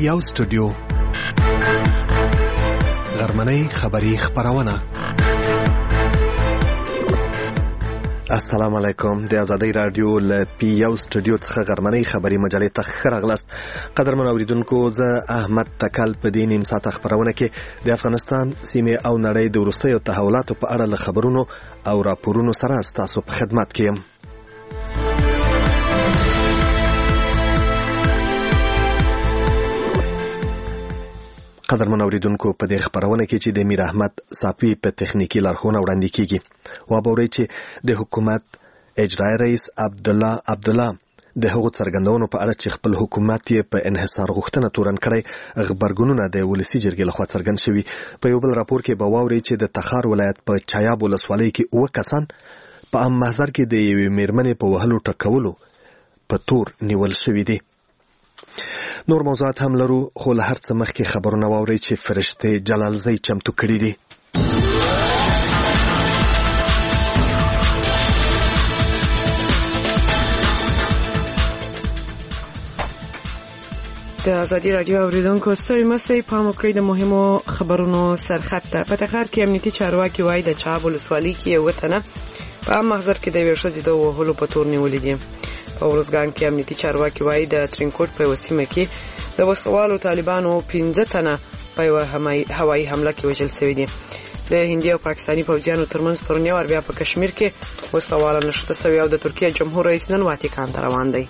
یو سټوډیو غرمنۍ خبری خبرونه. السلام علیکم. د آزادۍ رادیو ل پی یو سټوډیو څخه غرمنۍ خبری مجلې ته خرغلست. قدرمن اوریدونکو، زه احمد تکل په دې نیم ساعت خبرونه کې د افغانستان سیمه او نړۍ د وروستیو تحولاتو په اړه له خبرونو او راپورونو سره تاسو په خدمت کې یم. قدرمن اوریدونکو، په دې خبرونه کې چې د میر احمد صافی په تخنیکی لارښوونه وړاندې کیږي، وابورئ چې د حکومت اجرایی رئیس عبدالله د هغو څرګندونو په اړه چې خپل حکومت یې په انحصار غوښتنه تورن کړی غبرګونونه د ولسی جرګې لخوا څرګند شوي. په یو بل راپور کې به واورئ چې د تخار ولایت په چایاب ولسوالۍ کې 9 کسان په عام محضر کې د یوې میرمنې په وهلو ټکولو په تور نیول شوي دي. نور موضوعات هم لرو، خو له هر څه مخکې خبرونه واورئ چې فرشته جلالزی چمتو کړي دي. د آزادي رادیو اوریدونکو، ستړي مشئ، پام وکړئ د مهمو خبرونو سرخط ته. په تخار کې امنیتي چارواکي وایي د چاب ولسوالۍ کې یو وطن په عام محضر کې د یوې ښځې د وهلو په تور نیولې دي. په ورزګان کې امنیتي چارواکي وایي د ترینکوټ په وسیمه کې د وسوالو طالبانو 15 تنه په هوایي حمله کې وژل شوي دي. د هندي او پاکستاني پوځیانو ترمنځ پرون یو بیا په کشمیر کې وسواله نشته شوی او د ترکیه جمهور رئیس نن واتیکان ته روان دی.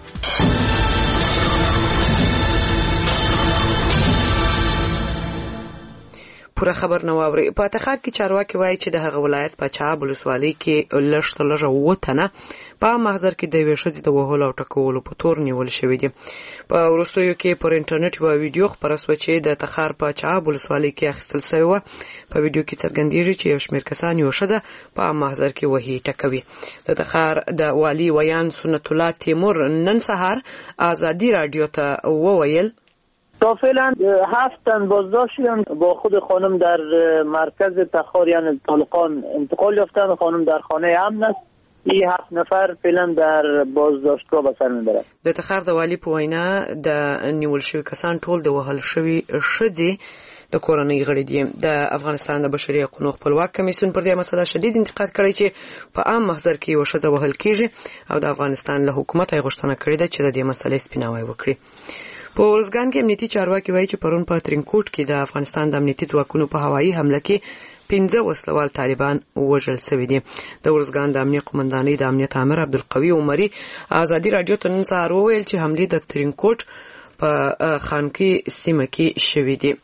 پوره خبر نه واوري. په تخار کې چارواکي وایي چې د هغه ولایت په چاب ولسوالۍ کې لږ وطنه په محضر کې د یوې ښځې د وهلو او ټکولو په تور نیول شوي دي. په وروستیو کې پر انټرنیټ یوه ویډیو خپره شوه چې د تخار په چاب ولسوالۍ کې اخیستل شوې وه. په ویډیو کې څرګندېږي چې یو شمېر کسان یوه ښځه په محضر کې وهي ټکوي. د تخار د والي ویان سنت الله تیمور نن سهار آزادي رادیو ته وویل تا فعلا 7 تن بازداشت شدن، با خود خانم در مرکز تخار یعنی طالقان انتقال یافتن. خانم در خانه امن است. این 7 نفر فعلا در بازداشتگاه به سر میبرند. د تخار د والی په وینا د نیول شوی کسان ټول د وهل شوی ښځې د کورنۍ غړي دي. د افغانستان د بشري حقوقو خپلواک کمیسیون پر دې مسله شدید انتقاد کړی چې په عام محضر کې یو ښځه وهل کیږي او د افغانستان له حکومت یې غوښتنه کړې ده چې د دې مسلې سپیناوی وکړي. په ورزګان کې امنیتي چارواکي وایي چې پرون په ترینکوټ کې د افغانستان د امنیتي ځواکونو په هوایي حمله کې 15 وسلوال طالبان وژل شوي دي. د ورزګان د امنیت قومندانۍ د امنیت امر عبدالقوي عمري آزادي رادیو ته نن سهار وویل چې حملې د ترینکوټ په خانقي سیمه کې شوي دي.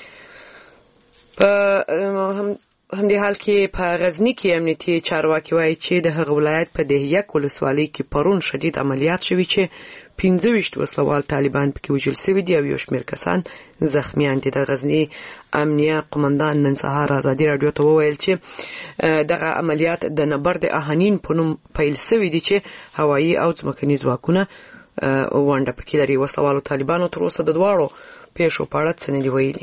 په همدې حال کې په غزنی کې امنیتي چارواکي وایي چې د هغه ولایت په دهیک ولسوالۍ کې پرون شدید عملیات شوي چې 15 وسلوال طالبان پکې وژل شوي دي او یو شمېر کسان زخمیان دي. د غزنی امنیه قومندان نن سهار آزادي رادیو ته وویل چې دغه عملیات د نبرد اهانین په نوم پیل شوي دي چې هوایي او ځمکني ځواکونه ونډه پکې لري. وسلوالو طالبانو تر اوسه د دواړو پیښو په اړه څه نه دي ویلي.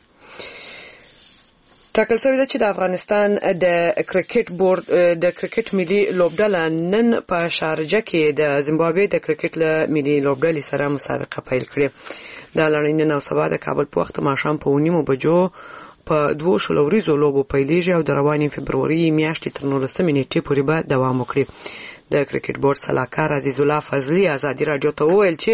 ټاکل شوی ده چې د افغانستان د کرکټ بورډ د کرکټ ملي لوبډله نن په شارجه کې د زیمبابوې د کرکټ له ملي لوبډلې سره مسابقه پیل کړې. دا لړۍ نن او سبا د کابل په وخت ماښام په 9 بجو په 2 شلوریزو لوبو پیلېږي او د روانې فبروري میاشتې تر 19 نیټې پورې به دوام وکړي. د کرکټ بورډ سلاکار عزیز الله فضلي آزادي رادیو ته وویل چې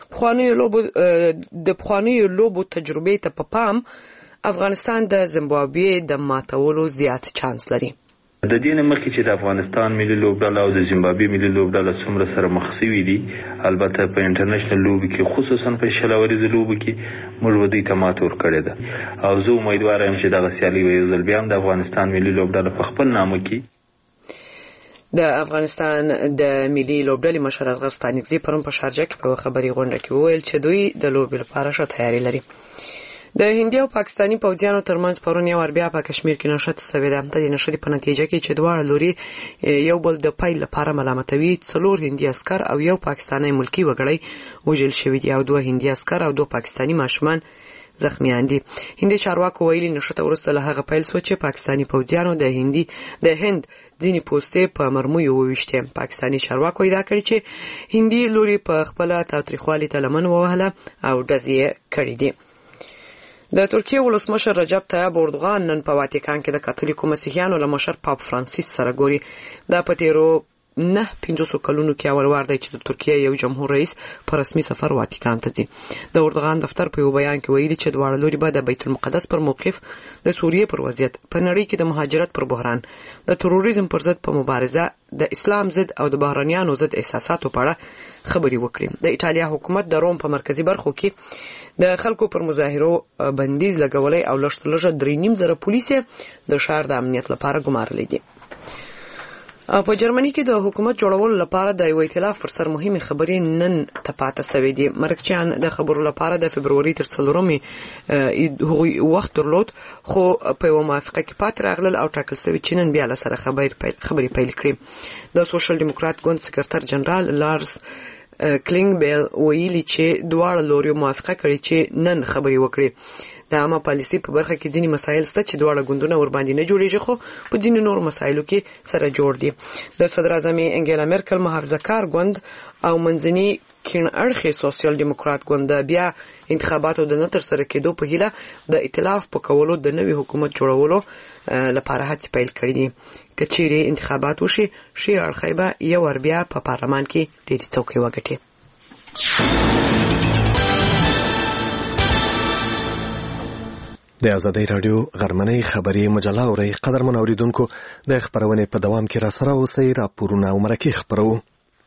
پخوانیو لوبو تجربې ته په پام افغانستان د زیمبابوې د ماتولو زیات چانس لري. د دې نه مخکې چې د افغانستان ملي لوبډله او د زیمبابوې ملي لوبډله څومره سره مخ شوي دي، البته په انټرنیشنل لوبو کې خصوصا په شلوریزو لوبو کې موږ دوی ته مات ورکړې ده او زه امیدوار یم چې دغه سیالي به یو ځل بیا هم د افغانستان ملي لوبډله په خپل نامه کې. د افغانستان د ملي لوبډلې مشر ازغر ستانکزي پرون په شارجه کې په خبري غونډه کې وویل چې دوی د لوبې لپاره ښه تیاری لري. د هندي او پاکستاني پوځیانو ترمنځ پرون یو بیا په کشمیر کې نشته شوې ده. د نشټې په نتیجه کې چې دواړه لوري یو بل د پیل لپاره ملامتوي. 4 هندي عسكر او یو پاکستاني ملکی وګړی وژل شوي دي او 2 هندي عسكر او 2 پاکستاني ماشومان زخمیان دي. هندي چارواکو ویلي نشته ورسته له هغه پیل سو چې پاکستاني پوځیانو د هند ځینې پوسټې په مرمیو وویشتې. پاکستاني چارواکو ادعا کړې چې هندي لوري په خپل تاوتریخوالي ته لمن ووهله او ډزې کړې دي. د ترکیه ولسمشر رجب طیب اردوغان نن په واتیکان کې د کاتولیکو مسیحیانو له مشر پاپ فرانسیس سره ګوري. دا په تیرو 500 کلونو کې اول وار دی چې د ترکیه یو جمهور رئیس په رسمي سفر واتیکان ته ځي. د اردوغان دفتر په یو بیان کې ویلي چې دواړه لوري به د بیت المقدس پر موقف، د سوریې پر وضعیت، په نړۍ کې د مهاجرت پر بحران، د تروریزم پر ضد په مبارزه، د اسلام ضد او د بهرانيانو ضد احساساتو په اړه خبري وکړي. د ایټالیا حکومت د روم په مرکزی برخو کې د خلکو پر مظاهرو بندیز لګولې او لږ 3.5 پولیس د شهر د امنیت لپاره ګمارلې دي. په جرمني کې د حکومت جوړولو لپاره د یو ائتلاف پر سر مهمه خبرې نن تپاته سوي دي. مرکچیان د خبرو لپاره د فبرवरी تر 4 وخت درلود، خو په یو موافقه کې پات راغلل او ټاکل شوی چې نن بیا له سره خبرې پیل کړي. د سوشل ډیموکرات ګوند سکرټر جنرال لارس کلینګ بیل ویلي چې دواړه لوري موافقه کړي چې نن خبرې وکړي. د عامه پالیسي په برخه کې ځینې مسایل شته چې دواړه ګوندونه ور باندې نه جوړیږي، خو په ځینې نور مسایلو کې سره جوړ دي. د صدر اعظم انګیلا مرکل محافظه کار ګوند او منځني کین اړخي سوشل ډیموکرات ګوند بیا انتخاباتو د نتر سره کېدو په هیله د ائتلاف په کولو د نوي حکومت جوړولو لپاره هڅې پیل کړې دي. کچېرې انتخابات وشي، شي اړخي به یو ور بیا په پارلمان کې ډېری څوکۍ وګټي. د آزادۍ رادیو غرمنۍ خبري مجله اوري. قدرمن اوریدونکو، د خبرونې په دوام کې را سره اوسئ. راپورونه او مرکې خبرو.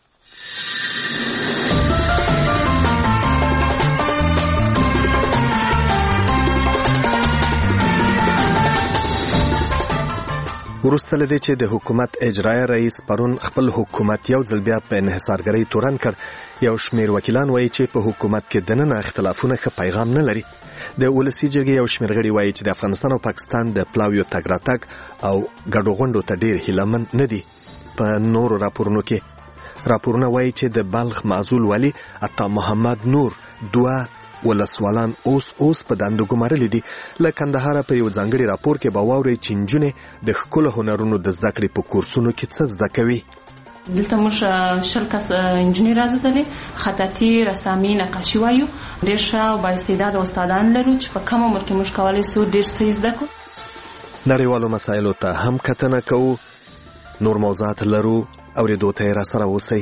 ورسته لدې چې د حکومت اجرایي رئیس پرون خپل حکومت یو ځل بیا په انحصارګرۍ تورن کړ. یو شمېر وکیلان وایي چې په حکومت کې دننه اختلافونه ښه پیغام نه لري. د ولسی جرګې یو شمېر غړي وایي چې د افغانستان او پاکستان د پلاویو تګ راتګ او ګډو غونډو ته ډېر هیلهمن نه دي. په نورو راپورونو کې راپورونه وایي چې د بلخ معزول والي عطا محمد نور 2 ولسوالان اوس په دندو ګمارلې دي. له کندهار په یو ځانګړي راپور کې به واورئ چې نجونې د ښکلو هنرونو د زده کړې په کورسونو کې څه زده کوي. دلته موږ 10 کس انجینر راځي، خطاطي، رسامي، نقاشي وایو. ډېر ښه او بااستعداده استادان لرو چې په کم عمر کې موږ کولای شو ډېر څه زده کړو. نړیوالو مسایلو ته هم کتنه کوو. نور موضوعات لرو، اورېدو ته را سره اوسئ.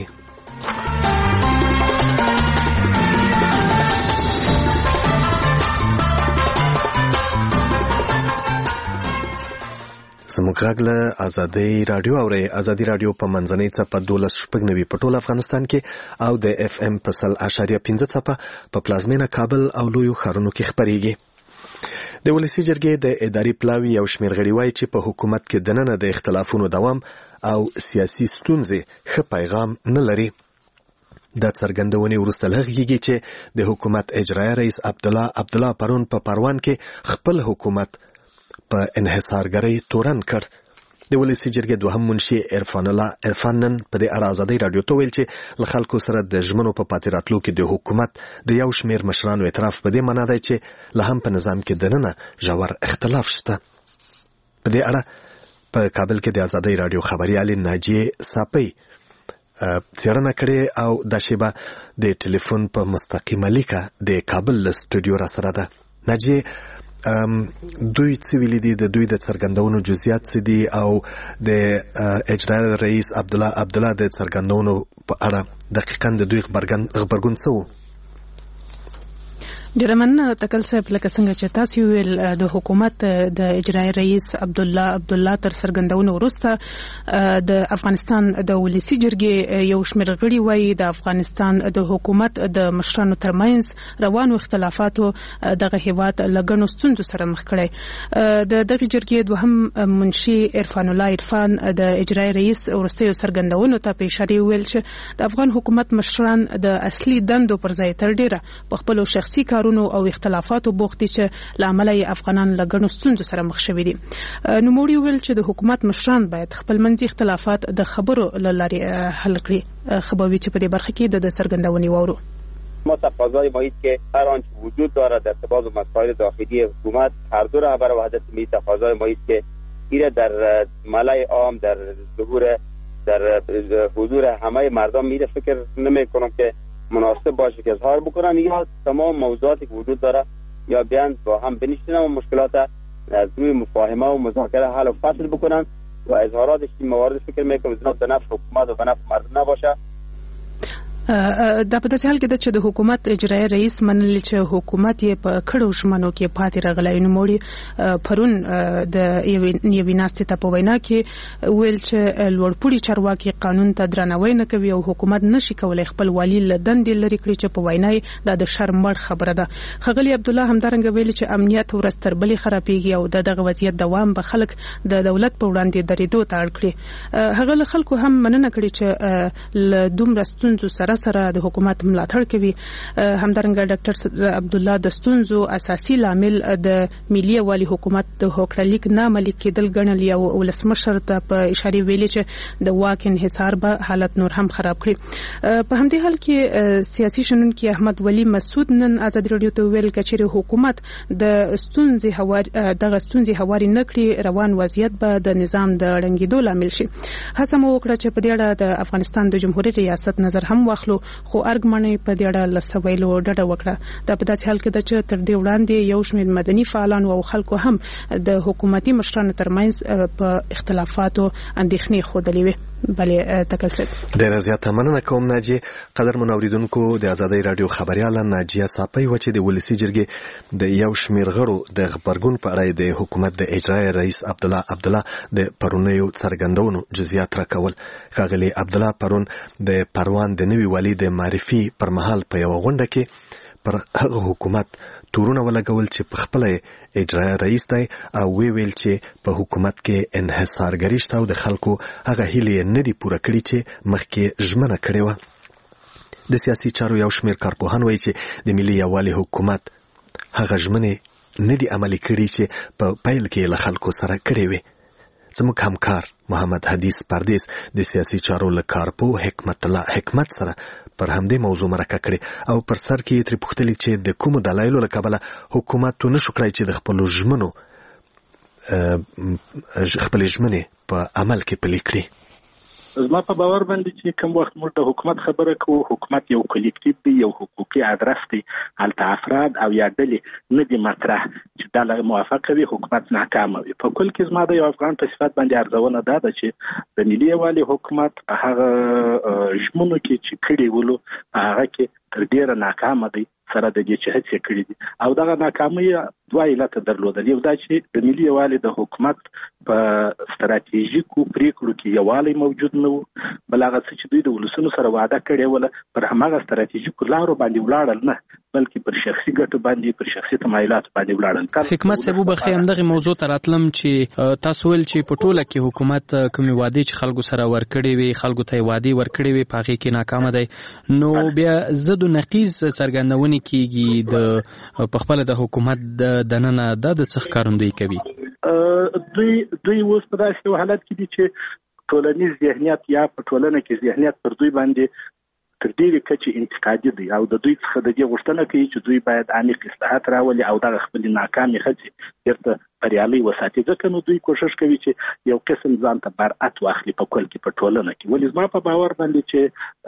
زموږ غږ له آزادۍ رادیو اورئ. آزادۍ رادیو په منځنۍ څپه 12.9 په ټول افغانستان کې او د اف ام په 100.5 څپه په پلازمینه کابل او لویو ښارونو کې خپرېږي. د ولسی جرګې د اداري پلاوي یو شمېر غړي وایي چې په حکومت کې دننه د اختلافونو دوام او سیاسي ستونزې ښه پیغام نه لري. د څرګندونې وروسته لږ چې د حکومت اجرایي رئیس عبدالله پرون په پروان کې خپل حکومت په انحصارګرۍ تورن کړ. د ولسی جرګې دوهم منشي عرفان نن په دې اړه آزادۍ رادیو ته ویل چې له خلکو سره د ژمنو په پاتې راتلو کې د حکومت د یو شمېر مشرانو اعتراف په دې معنا دی چې له هم په نظام کې دننه ژور اختلاف شته. په دې اړه په کابل کې د آزادۍ رادیو خبريالې ناجیه صافی څېړنه کړې او د شیبه د ټلیفون په مستقیمه لیکه د کابل له سټوډیو را سره ده. ناجیه، دوی څه ویلي دي؟ د دوی د څرګندونو جزئیات څه دي او د اجرایي رئیس عبدالله د څرګندونو په اړه دقیقاً د دوی غبرګون څه و؟ ډېر مننه تکل صاحب. لکه څنګه چې تاسو ویل، د حکومت د اجرایي رئیس عبدالله تر څرګندونو وروسته د افغانستان د ولسی جرګې یو شمېر غړي وایي د افغانستان د حکومت د مشرانو ترمنځ روانو اختلافاتو دغه هیواد له ګڼو ستونزو سره مخ کړی. د دغه جرګې دوهم منشي عرفان د اجرایي رئیس وروستیو څرګندونو ته په اشاره ویل چې د افغان حکومت مشران د اصلي دندو پر ځای تر ډیره په خپل شخصي او اختلافاتو بوخت دي چې لامل یې افغانان له ګڼو ستونزو سره مخ شوي دي. نوموړي ویل چې د حکومت مشران باید خپل منځي اختلافات د خبرو له لارې حل کړي. خبروي چې په دې برخه کې د څرګندونې وورو. ما تقاضای مایید که هر آنچه وجود دارد در ارتباط با مسائل داخلی حکومت هر دو رهبر وحدت ملی تقاضای مایید که این در ملای عام در ظهور در حضور همه مردم میره فکر نمی کنم که مناسب باشه که اظهار بکنن یا تمام موضوعاتی که وجود داره یا بیان با هم بنشینن و مشکلات از روی مفاهمه و مذاکره حل و فصل بکنن و اظهاراتش این موارد فکر میکنم به نفع حکومت و به نفع مردم نباشه. دا په داسې حال کې ده چې د حکومت اجرایي رئیس منلی چې حکومت یې په کړو ژمنو کې پاتې راغلی. نوموړي پرون د یوې ناستې ته په وینا کې ویل چې لوړپوړي چارواکي قانون ته درناوی نه کوي او حکومت نشي کولی خپل والي له دندې لرې کړي چې په وینا یې دا د شرم وړ خبره ده. ښاغلي عبدالله همدارنګه ویلي چې امنیت ورځ تر بلې خرابېږي او دغه وضعیت دوام به خلک د دولت په وړاندې درېدو ته اړ کړي. هغه له خلکو هم مننه کړې چې له دومره ستونزو سره د حکومت ملاتړ کوي. همدارنګه ډاکټر عبدالله د ستونزو اساسي لامل د ملي والي حکومت د هوکړلیک نه عملي کېدل ګڼل او ولسمشر ته په اشاره ویلي چې د واک انحصار به حالت نور هم خراب کړي. په همدې حال کې سیاسي شنونکي احمد ولی مسعود نن آزاد رادیو ته ویل چې حکومت د ستونزې هواري نه کړي روان وضعیت به د نظام د ړنګېدو لامل شي. هڅه مو وکړه چې په دې اړه د افغانستان د جمهوریت ریاست نظر هم واخلو خو ارګمنې په دې اړه لسویلو ډډه وکړه. دا په داسې حال کې ده چې تر دې وړاندې یو شمېر مدني فعالان او خلکو هم د حکومتي مشرانو ترمنځ په اختلافاتو اندېښنې ښودلې وې. بلې تکل صاحب ډېره زیاته مننه کوم ناجیه. قدرمن اوریدونکو د آزادۍ رادیو خبرياله ناجیه صاپۍ و چې د ولسی جرګې د یو شمېر غړو د خبرګون په اړه د حکومت د اجرایي رئیس عبدالله د پرونیو څرګندونو جزئیات راکول. ښاغلي عبدالله پرون د پروان د نوي والي د معرفي پر مهال په یو غونډه کې پر هغه حکومت تورونه ولګول چې په خپل اجرایي رئیس دی او ویل چې په حکومت کې انحصارګري شته او د خلکو هغه هیلې نه دي پوره کړي چې مخکې ژمنه کړې وه. د سیاسي چارو یو شمېر کارپوهان وایي چې د ملي یووالي حکومت هغه ژمنې نه دي عملي کړي چې په پیل کې له خلکو سره کړې وي. زموږ همکار محمد حدیث پردیس د سیاسي چارو له کارپوه حکمت سره پر همدې موضوع مرکه کړې او پر سر کې ترې پوښتلي چې د کومو دلایلو له کبله حکومت نشو کړی چې د خپلو ژمنې په عمل کې پلي کړي. زما په باور باندې چې کوم وخت موږ د حکومت خبره کوو، حکومت یو کلیکټیو دی، یو حقوقي ادرس دی، هلته افراد او یا ډلې نه دي مطرح چې دا له موافقه وي حکومت ناکامه وي. په کل کې زما د یو افغان په صفت باندې ارزونه دا ده چې د ملي یووالي حکومت په هغه ژمنو کې چې کړي ولو هغه کې تر ډیره ناکامه دی سره د دې چې هڅې کړې دي او دغه ناکامي دوه علت درلودل. یو دا چې د ملي یووالي د حکومت په ستراتیژیکو پریکړو کې یووالی موجود نه و، بل هغه څه چې دوی د ولسونو سره وعده کړې وله پر هماغه ستراتیژیکو لارو باندې ولاړل نه، بلکې پر شخصي ګټو باندې پر شخصي تمایلاتو باندې ولاړل. حکمت صاحب وبخښئ همدغه موضوع ته راتلم چې تاسو ویل چې په ټوله کې حکومت کومې وعدې چې خلکو سره ورکړې وي، خلکو ته وعدې ورکړې وي، په هغې کې ناکامه دی. نو بیا ضد و نقیض څرګندونې کېږي د په خپله د حکومت دننه دا د څه ښکارندویي کوي؟ دوی اوس په داسې یو حالت کې دي چې ټولنیز ذهنیت یا په ټولنه کې ذهنیت پر دوی باندې تر ډېرې کچې انتقادي دی او د دوی څخه د دې غوښتنه کوي چې دوی باید عمیق اصلاحات راولي او دغه خپلې ناکامې هڅې بیرته بریالۍ وساتي. ځکه نو دوی کوشش کوي چې یو قسم ځان ته برعت واخلي په کل کې په ټولنه کې. ولې زما په باور باندې چې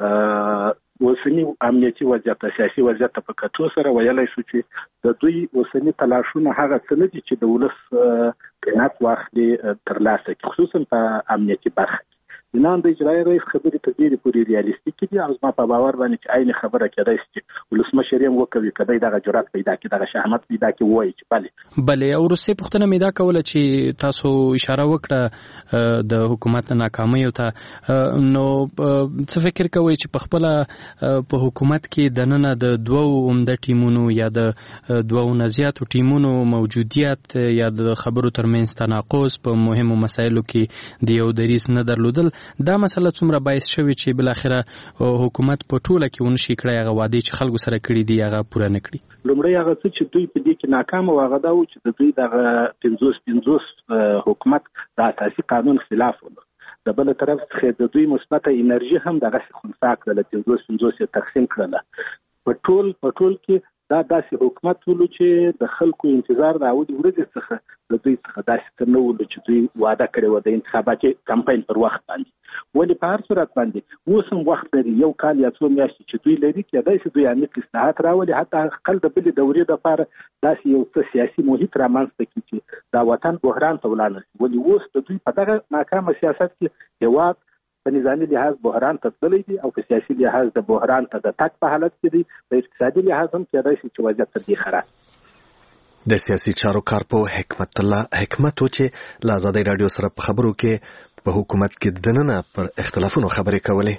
اوسنی امنیتي وضعیت، سیاسي وضعیت په کتو سره ویلای شو چې د دوی اوسنی تلاشونه هغه څه نه دي چې د ولس قناعت واخلي ترلاسه کړي، خصوصا په امنیتي برخه کې. نن د اجرایي رئیس خبرې تر ډېرې پورې ریالیستیکې دي او زما په باور باندې چې عین خبره کېدای شي چې ولسمشر یې وکوي که دی دغه جرأت پیدا کړي، دغه شهامت پیدا کړي، ووایي چې بلې. او وروستۍ پوښتنه مې دا کوله چې تاسو اشاره وکړه د حکومت ناکامیو ته، نو څه فکر کوئ چې په خپله په حکومت کې دننه د دوو عمده ټیمونو یا د دوو نه زیاتو ټیمونو موجودیت یا د خبرو ترمنځ تناقض په مهمو مسایلو کې د یو دریځ نه درلودل، دا مسله څومره باعث شوې چې بالاخره حکومت په ټوله کې ونشي کړی هغه وعدې چې خلکو سره کړي دي هغه پوره نه کړي؟ لومړی هغه څه چې دوی په دې کې ناکامه و هغه دا و چې د دوی دغه 50 حکومت د اساسي قانون خلاف و. د بل طرف څخه د دوی مثبته انرژي هم دغه خنثی کړله، 50 یې تقسیم کړله. په ټول کې دا داسې حکومت ولو چې د خلکو انتظار د اولي ورځې څخه د دوی څخه داسې څه نه ولو چې دوی وعده کړې وه د انتخاباتي کمپاین پر وخت باندې. ولې په هر صورت باندې اوس هم وخت لري، یو کال یا څو میاشتې چې دوی لري، کېدای شي دوی عمیق اصلاحات راولي، حتی حقل د بلې دورې دپاره داسې یو څه سیاسي محیط رامنځته کړي چې دا وطن بحران ته ولاړ نشي. ولې اوس د دوی په دغه ناکامه سیاست کې هېواد په نظامي لحاظ بحران ته تللی دی او په سیاسي لحاظ د بحران ته د تګ په حالت کې دی، په اقتصادي لحاظ هم کېدای شي چې وضعیت تر دې خراب. د سیاسي چارو کارپوه حکمت الله حکمت و چې له ازادۍ راډیو سره په خبرو کې په حکومت کې دننه پر اختلافونو خبرې کولې.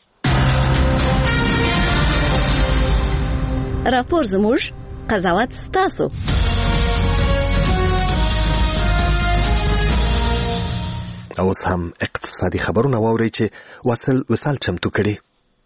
راپور زموږ، قضاوت ستاسو. اوس هم اقتصادي خبرونه واورئ چې وصال چمتو کړي.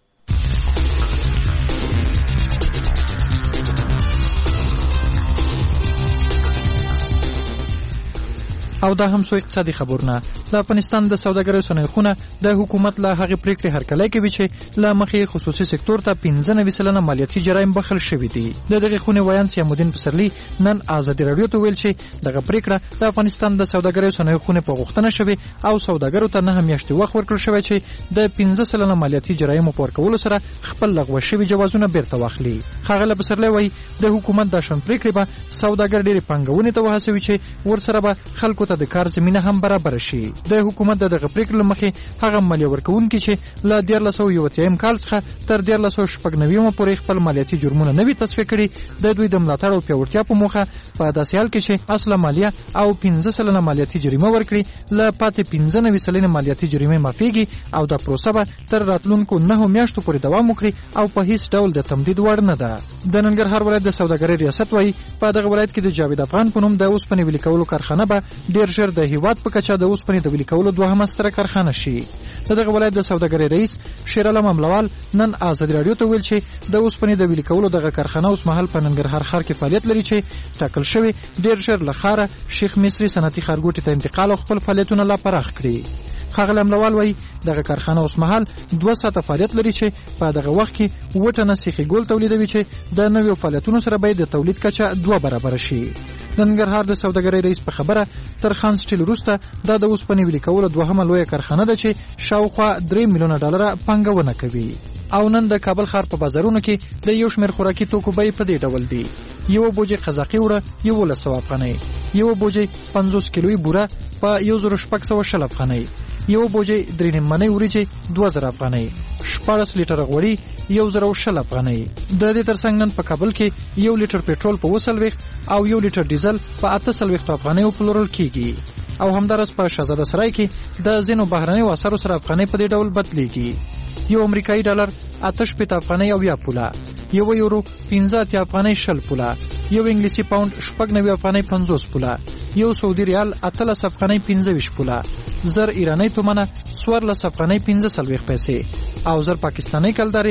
او دا هم سو اقتصادي خبرونه. د افغانستان د سوداګرۍ صنایعونه د حکومت له هغې پریکړې هرکلی کوي چې له مخې خصوصي سکتور ته 15% مالیاتي جرایم بخښل شوي دي. د دغې خونې ویان سیامالدین پسرلي نن ازادي راډیو ته ویل چې دغه پریکړه د افغانستان د سوداګرۍ صنایعونه په غوښتنه شوې او سوداګرو ته 9 میاشتې وخت ورکړل شوی چې د 15% مالیاتي جرایم په ورکولو سره خپل لغوه شوي جوازونه بیرته واخلي. ښاغلی پسرلي وایي د حکومت دا شان پریکړې به سوداګر ډېرې پانګونې ته وهڅوي چې ورسره به خلکو ته د کار زمینه هم برابر شي. د حکومت دغه پریکړې مخې هغه مالیه ورکوونکي چې له 1491 کال څخه تر 1499 پورې خپل مالیاتي جرمونه نه وي تصفیه کړي، د دوی د ملاتړ او پیاوړتیا په موخه په داسې حال کې چې اصله مالیه او 15% مالیاتي جریمه ورکړي، له پاتې 15% مالیاتي جریمه معافیږي او دا پروسه به تر راتلونکو 9 میاشتو پورې دوام وکړي او په هیڅ ډول د تمدید وړ نه ده. د ننګرهار ولایت د سوداګرۍ ریاست وایي په دغه ولایت کې د جاوید افغان په نوم د اوسپنې ویلي کولو کارخانه به ډېر ژر د هیواد په کچه د اوسپنې د ویلي کولو دوهمه ستره کارخانه شي. د دغه ولایت د سوداګرۍ رئیس شیرعالم املوال نن ازادي راډیو ته ویل چې د اوسپنې د ویلي کولو دغه کارخانه اوس مهال په ننګرهار ښار کې فعالیت لري چې ټاکل شوی ډېر ژر له ښاره شیخ مصري صنعتي ښارګوټي ته انتقال او خپل فعالیتونه لا پراخ کړي. ښاغلی املوال وایي دغه کارخانه اوس مهال 2 ساعته فعالیت لري چې په دغه وخت کې 2 ټنه سیخي ګول تولیدوي چې د نویو فعالیتونو سره باید د تولید کچه 2 برابره شي. د ننګرهار د سوداګرۍ رئیس په خبره تر خان سټیل وروسته دا د اوسپنې ویلي کولو دوهمه لویه کارخانه ده چې شاوخوا 3 میلیونه ډالره پانګونه کوي. او نن د کابل ښار په بازارونو کې د یو شمېر خوراکي توکو بیې په دې ډول دي: یو بوجۍ قزاقي وره 1100 افغانۍ، یو بوجۍ 50 کیلوي بوره په 1660 افغانۍ، یو بوجۍ 3 نیممنۍ وریجې 2000 افغانۍ، 14 لیټره غوړي 1020 افغانۍ. د دې ترڅنګ نن په کابل کې 1 لیټر پېټرول په 200 او 1 لیټر ډیزل په 800 افغانۍ پلورل کیږي. او همدارس په شهزاده سرای کې د ځینو بهرنیو اسعارو سره افغانۍ په دې ډول بدلیږي: یو امریکایي ډالر 88 افغانۍ او 10 پوله، یو یورو 15 افغانۍ 20 پوله، یو انګلیسي پاوند 90 افغانۍ 50 پوله، یو سعودي ریال 18 افغانۍ 25 پوله، زر ایرانی تومنه 14 افغانۍ 15 پیسې او زر پاکستاني کلداري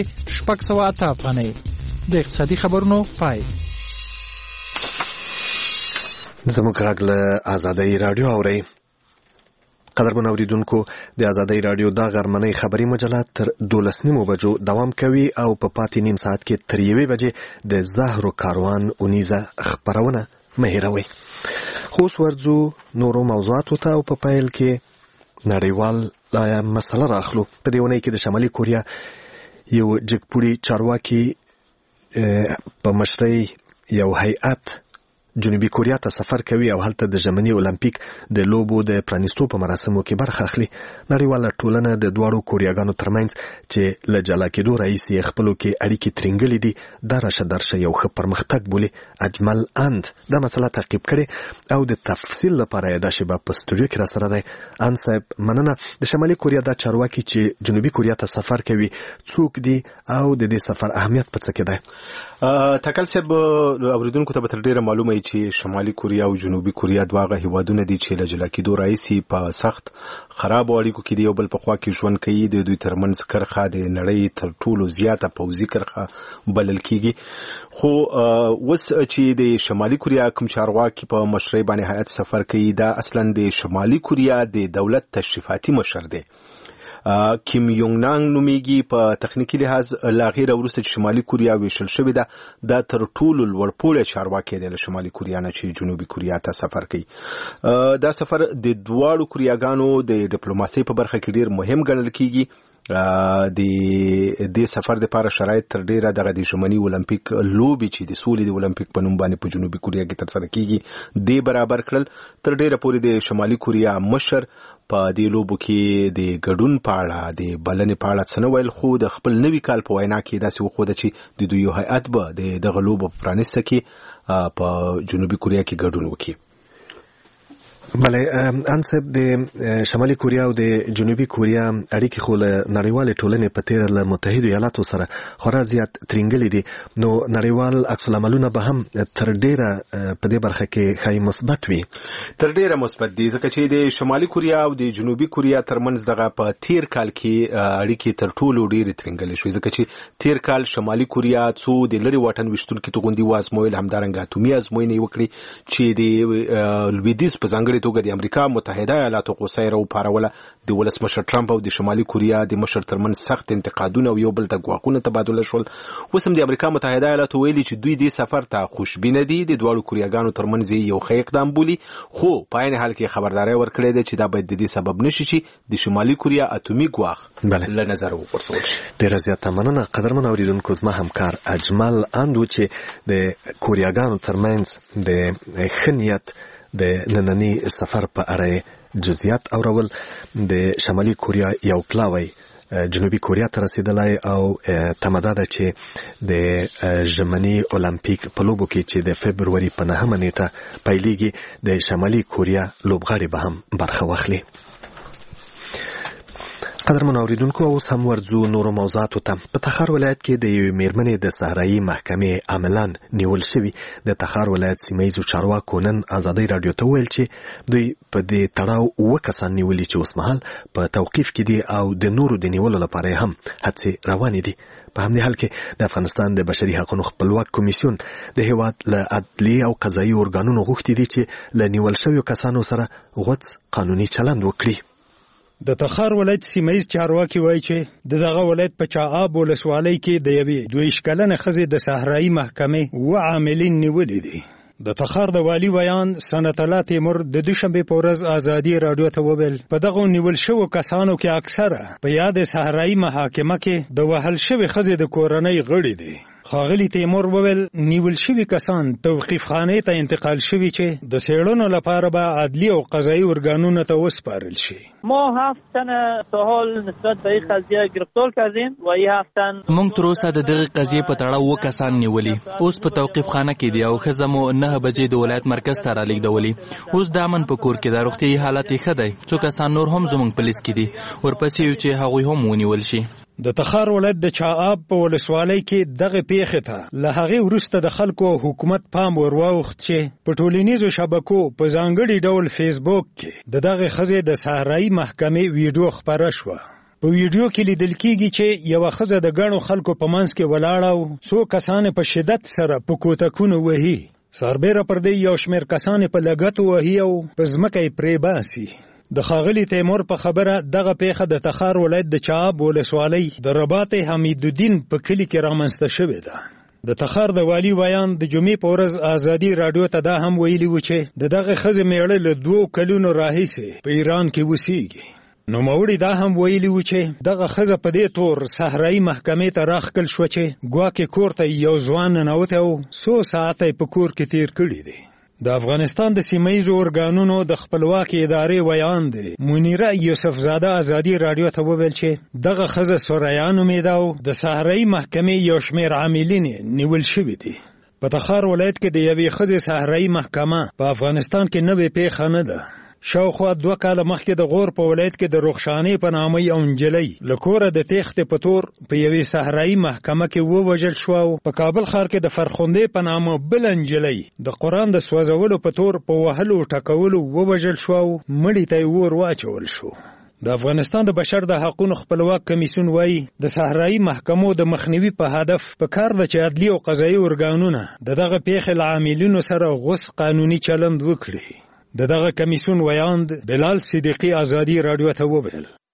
608 افغانۍ. د اقتصادي خبرونو پای. زموږ غږ له ازادۍ راډیو اورئ. قدرمن اوریدونکو، د ازادۍ راډیو دا غرمنۍ خبري مجله تر 12 بجو دوام کوي او په پاتې نیم ساعت کې تر 1 بجې د زهرو کاروان اونیزه خبرونه مه هېروئ. خو اوس ورځو نورو موضوعاتو ته او په پیل کې نړیوال مسله راخلو. په دې اونۍ کې د شمالي کوریا یو جګپوړي چارواکي په مشرۍ یو هیئت جنوبي کوریا ته سفر کوي او هلته د ژمني اولمپیک د لوبو د پرانیستو په مراسمو کې برخه اخلي. نړیواله ټولنه د دواړو کوریاګانو ترمنځ چې له جلا کېدو راهیسې یې خپلو کې اړیکې ترینګلې دي دا راشه درشه یو ښه پرمختګ بولي. اجمل اند دا مسله تعقیب کړې او د تفصیل لپاره یې دا شیبه په سټوډیو کې راسره دی. ان صاحب مننه. د شمالي کوریا دا چارواکي چې جنوبي کوریا ته سفر کوي څوک دي او د دې سفر اهمیت په څه کې دی؟ تکل صاحب اوریدونکو ته به تر ډیره معلومه وي چې شمالي کوریا او جنوبي کوریا دواړه هیوادونه دي چې له جلا کېدو راهیسې په سخت خراب اړیکو کې دی او بل په خوا کې ژوند کوي. د دوی ترمنځ کرښه د نړۍ تر ټولو زیاته پوځي کرښه بلل کېږي. خو اوس چې د شمالي کوریا کوم چارواکي په مشرۍ باندې هیئت سفر کوي دا اصلا د شمالي کوریا د دولت تشریفاتي مشر دی. کیم یونګ نانګ نومیږي په تخنیکی لحاظ لا غیر وروسته چې شمالي کوریا ویشل شوې ده دا تر ټولو لوړ پوړی چارواکي دی له شمالي کوریا نه چې جنوبي کوریا ته سفر کوي. دا سفر د دواړو کوریاګانو د ډیپلوماسۍ په برخه کې ډیر مهم ګڼل کیږي. د سفر لپاره شرایط تر ډیره دغه د ژمنی اولمپیک لوبي چې د سولې د اولمپیک په نوم باندې په جنوبي کوریا کې ترسره کیږي د برابر کړل. تر ډیره پورې د شمالي کوریا مشر په دې لوبو کې د ګډون په اړه د بلنې په اړه څه نه ویل، خو د خپل نوي کال په وینا کې داسې وښوده چې د دوی یو هیئت به د دغه لوبو په پرانیسته کې په جنوبي کوریا کې ګډون وکړي. بله انصب د شمالي کوریا او د جنوبي کوریا اړیکې خو له نړیوالې ټولنې په تیره له متحدو ایالاتو سره خورا زیات ترینګلې دي، نو نړیوال عکس العملونه به هم تر ډیره په دې برخه کې ښایي مثبت وي. تر ډیره مثبت دي ځکه چې د شمالي کوریا او د جنوبي کوریا ترمنځ دغه په تیر کال کې اړیکې تر ټولو ډیرې ترینګلې شوې، ځکه چې تیر کال شمالي کوریا څو د لري واټن ویشتونکو توغندي وازمویل، همدارنګه اتومي ازموینې وکړي چې د لویدیځ په ځانګړي توګه د امریکا متحده ایالاتو غوسه راوپاروله. د ولسمشر ټرمپ او د شمالي کوریا د مشر ترمنځ سخت انتقادونه او یو بل ته ګواښونه تبادله شول. اوس هم د امریکا متحده ایالاتو ویلي چې دوی دې سفر ته خوشبینه دي، د دواړو کوریاګانو ترمنځ یو ښه اقدام بولي، خو په عین حال کې خبرداری ورکړې ده چې دا باید د دې سبب نشي چې د شمالي کوریا اتومي ګواښ له نظر وغورځول شي. ډیره زیاته مننه قدرمن اوریدونکو. زما همکار اجمل اندو چې د کوریاګانو ترمنځ د ښه نیت د نننی سفر په اړه جزئیات اورول. د شمالي کوریا یو پلاوی جنوبي کوریا ته رسیدلی او تمه ده چې د ژمني اولمپیک په لوبو کې چې د فبروري په 9 نیټه پیلیږي د شمالي کوریا لوبغاړي به هم برخه واخلي. قدرمن اوریدونکو اوس هم ورځو نورو موضوعاتو ته. په تخار ولایت کې د یوې میرمنې د صحرایي محکمې عاملان نیول شوي. د تخار ولایت سیمهیزو چارواکو نن ازادۍ راډیو ته وویل چې دوی په دې تړاو 7 کسان نیولي چې اوسمهال په توقیف کې دي او د نورو د نیولو لپاره هم هڅې روانې دي. په همدې حال کې د افغانستان د بشري حقوقو خپلواک کمیسیون د هیواد له عدلي او قضایي ارګانونو غوښتي دي چې له نیول شویو کسانو سره غوڅ قانوني چلند وکړي. د تخار ولایت سیمهیز چارواکي وایي چې دغه ولایت په چااب ولسوالۍ کې د یوې 22 کلنې ښځې د صحرایي محکمې 7 عاملین نیولي دي. د تخار د والي ویان سنت الله تیمور د دوشنبه په ورځ ازادي راډیو ته وویل په دغه نیول شوو کسانو کې اکثره په یاد صحرایي محاکمه کې د وهل شوی ښځې د کورنۍ غړي دي. ښاغلي تیمور وویل نیول شوي کسان توقیف خانې ته انتقال شوي چې د څېړنو لپاره به عدلي او قضایي ارګانونو ته وسپارل شي. ما 7 تن تا حال نسبت به این قضیه گرفتار کردیم و این 7 تن موږ تر اوسه د دغه قضیې په تړاو 2 کسان نیولي. اوس په توقیف خانه کې دي او ښځه مو 9 بجې د ولایت مرکز ته رالیږدولي. اوس د امن په کور کې د روغتیايي حالت یې ښه دی. څو کسان نور هم زموږ په لیست کې دي، ورپسې یو چې هغوی هم ونیول شي. د تخار ولایت د چااب په ولسوالۍ کې دغه پیښې ته له هغې وروسته د خلکو او حکومت پام ورواوښت چې په ټولنیزو شبکو په ځانګړي ډول فیسبوک کې د دغه ښځې د صحرایي محکمې ویډیو خپره شوه. په ویډیو کې لیدل کېږي چې یوه ښځه د ګڼو خلکو په منځ کې ولاړه او څو کسان په شدت سره په کوتکونو وهي. سربیره پر دې یو شمېر کسان په لګتو وهي او په ځمکه یې پرې باسي. د ښاغلي تیمور په خبره دغه پیښه د تخار ولایت د چااب ولسوالۍ د رباط حمیدالدین په کلي کې رامنځته شوې ده. د تخار د والي ویان د جمعې په ورځ ازادي راډیو ته دا هم ویلي و چې د دغه ښځې میړه له 2 کلونو راهیسې په ایران کې اوسېږي. نوموړي دا هم ویلي و چې دغه ښځه په دې تور صحرایي محکمې ته راښکل شوه چې ګواکې کور ته یو ځوان ننوتی او څو ساعته یې په کور کې تیر کړي دي. د افغانستان د سیمهیزو ارګانونو د خپلواکې ادارې ویان دی منیره یوسفزاده ازادي راډیو ته وویل چې دغه ښځه سوریا نومېده او د صحرایي محکمې یو شمېر عاملین نیول شوي دي. په تخار ولایت کې د یوې ښځې صحرایي محکمه په افغانستان کې نوې پیښه نه ده. شاوخوا 2 کاله مخکې د غور په ولایت کې د رخشانې په نامه یو نجلۍ له کوره د تېښتې په تور په یوې صحرایي محکمه کې ووژل شوه او په کابل ښار کې د فرخندې په نامه بله نجلۍ د قرآن د سوځولو په تور په وهلو ټکولو ووژل شوه او مړي ته یې اور واچول شو. د افغانستان د بشر د حقوقو خپلواک کمیسیون وایي د صحرایي محکمو د مخنیوي په هدف په کار ده چې عدلي او قضایي ارګانونه د دغه پیښې له عاملینو سره غوڅ قانوني چلند وکړي. د دغه کمیسیون ویاند بلال صدیقی ازادي راډیو ته وویل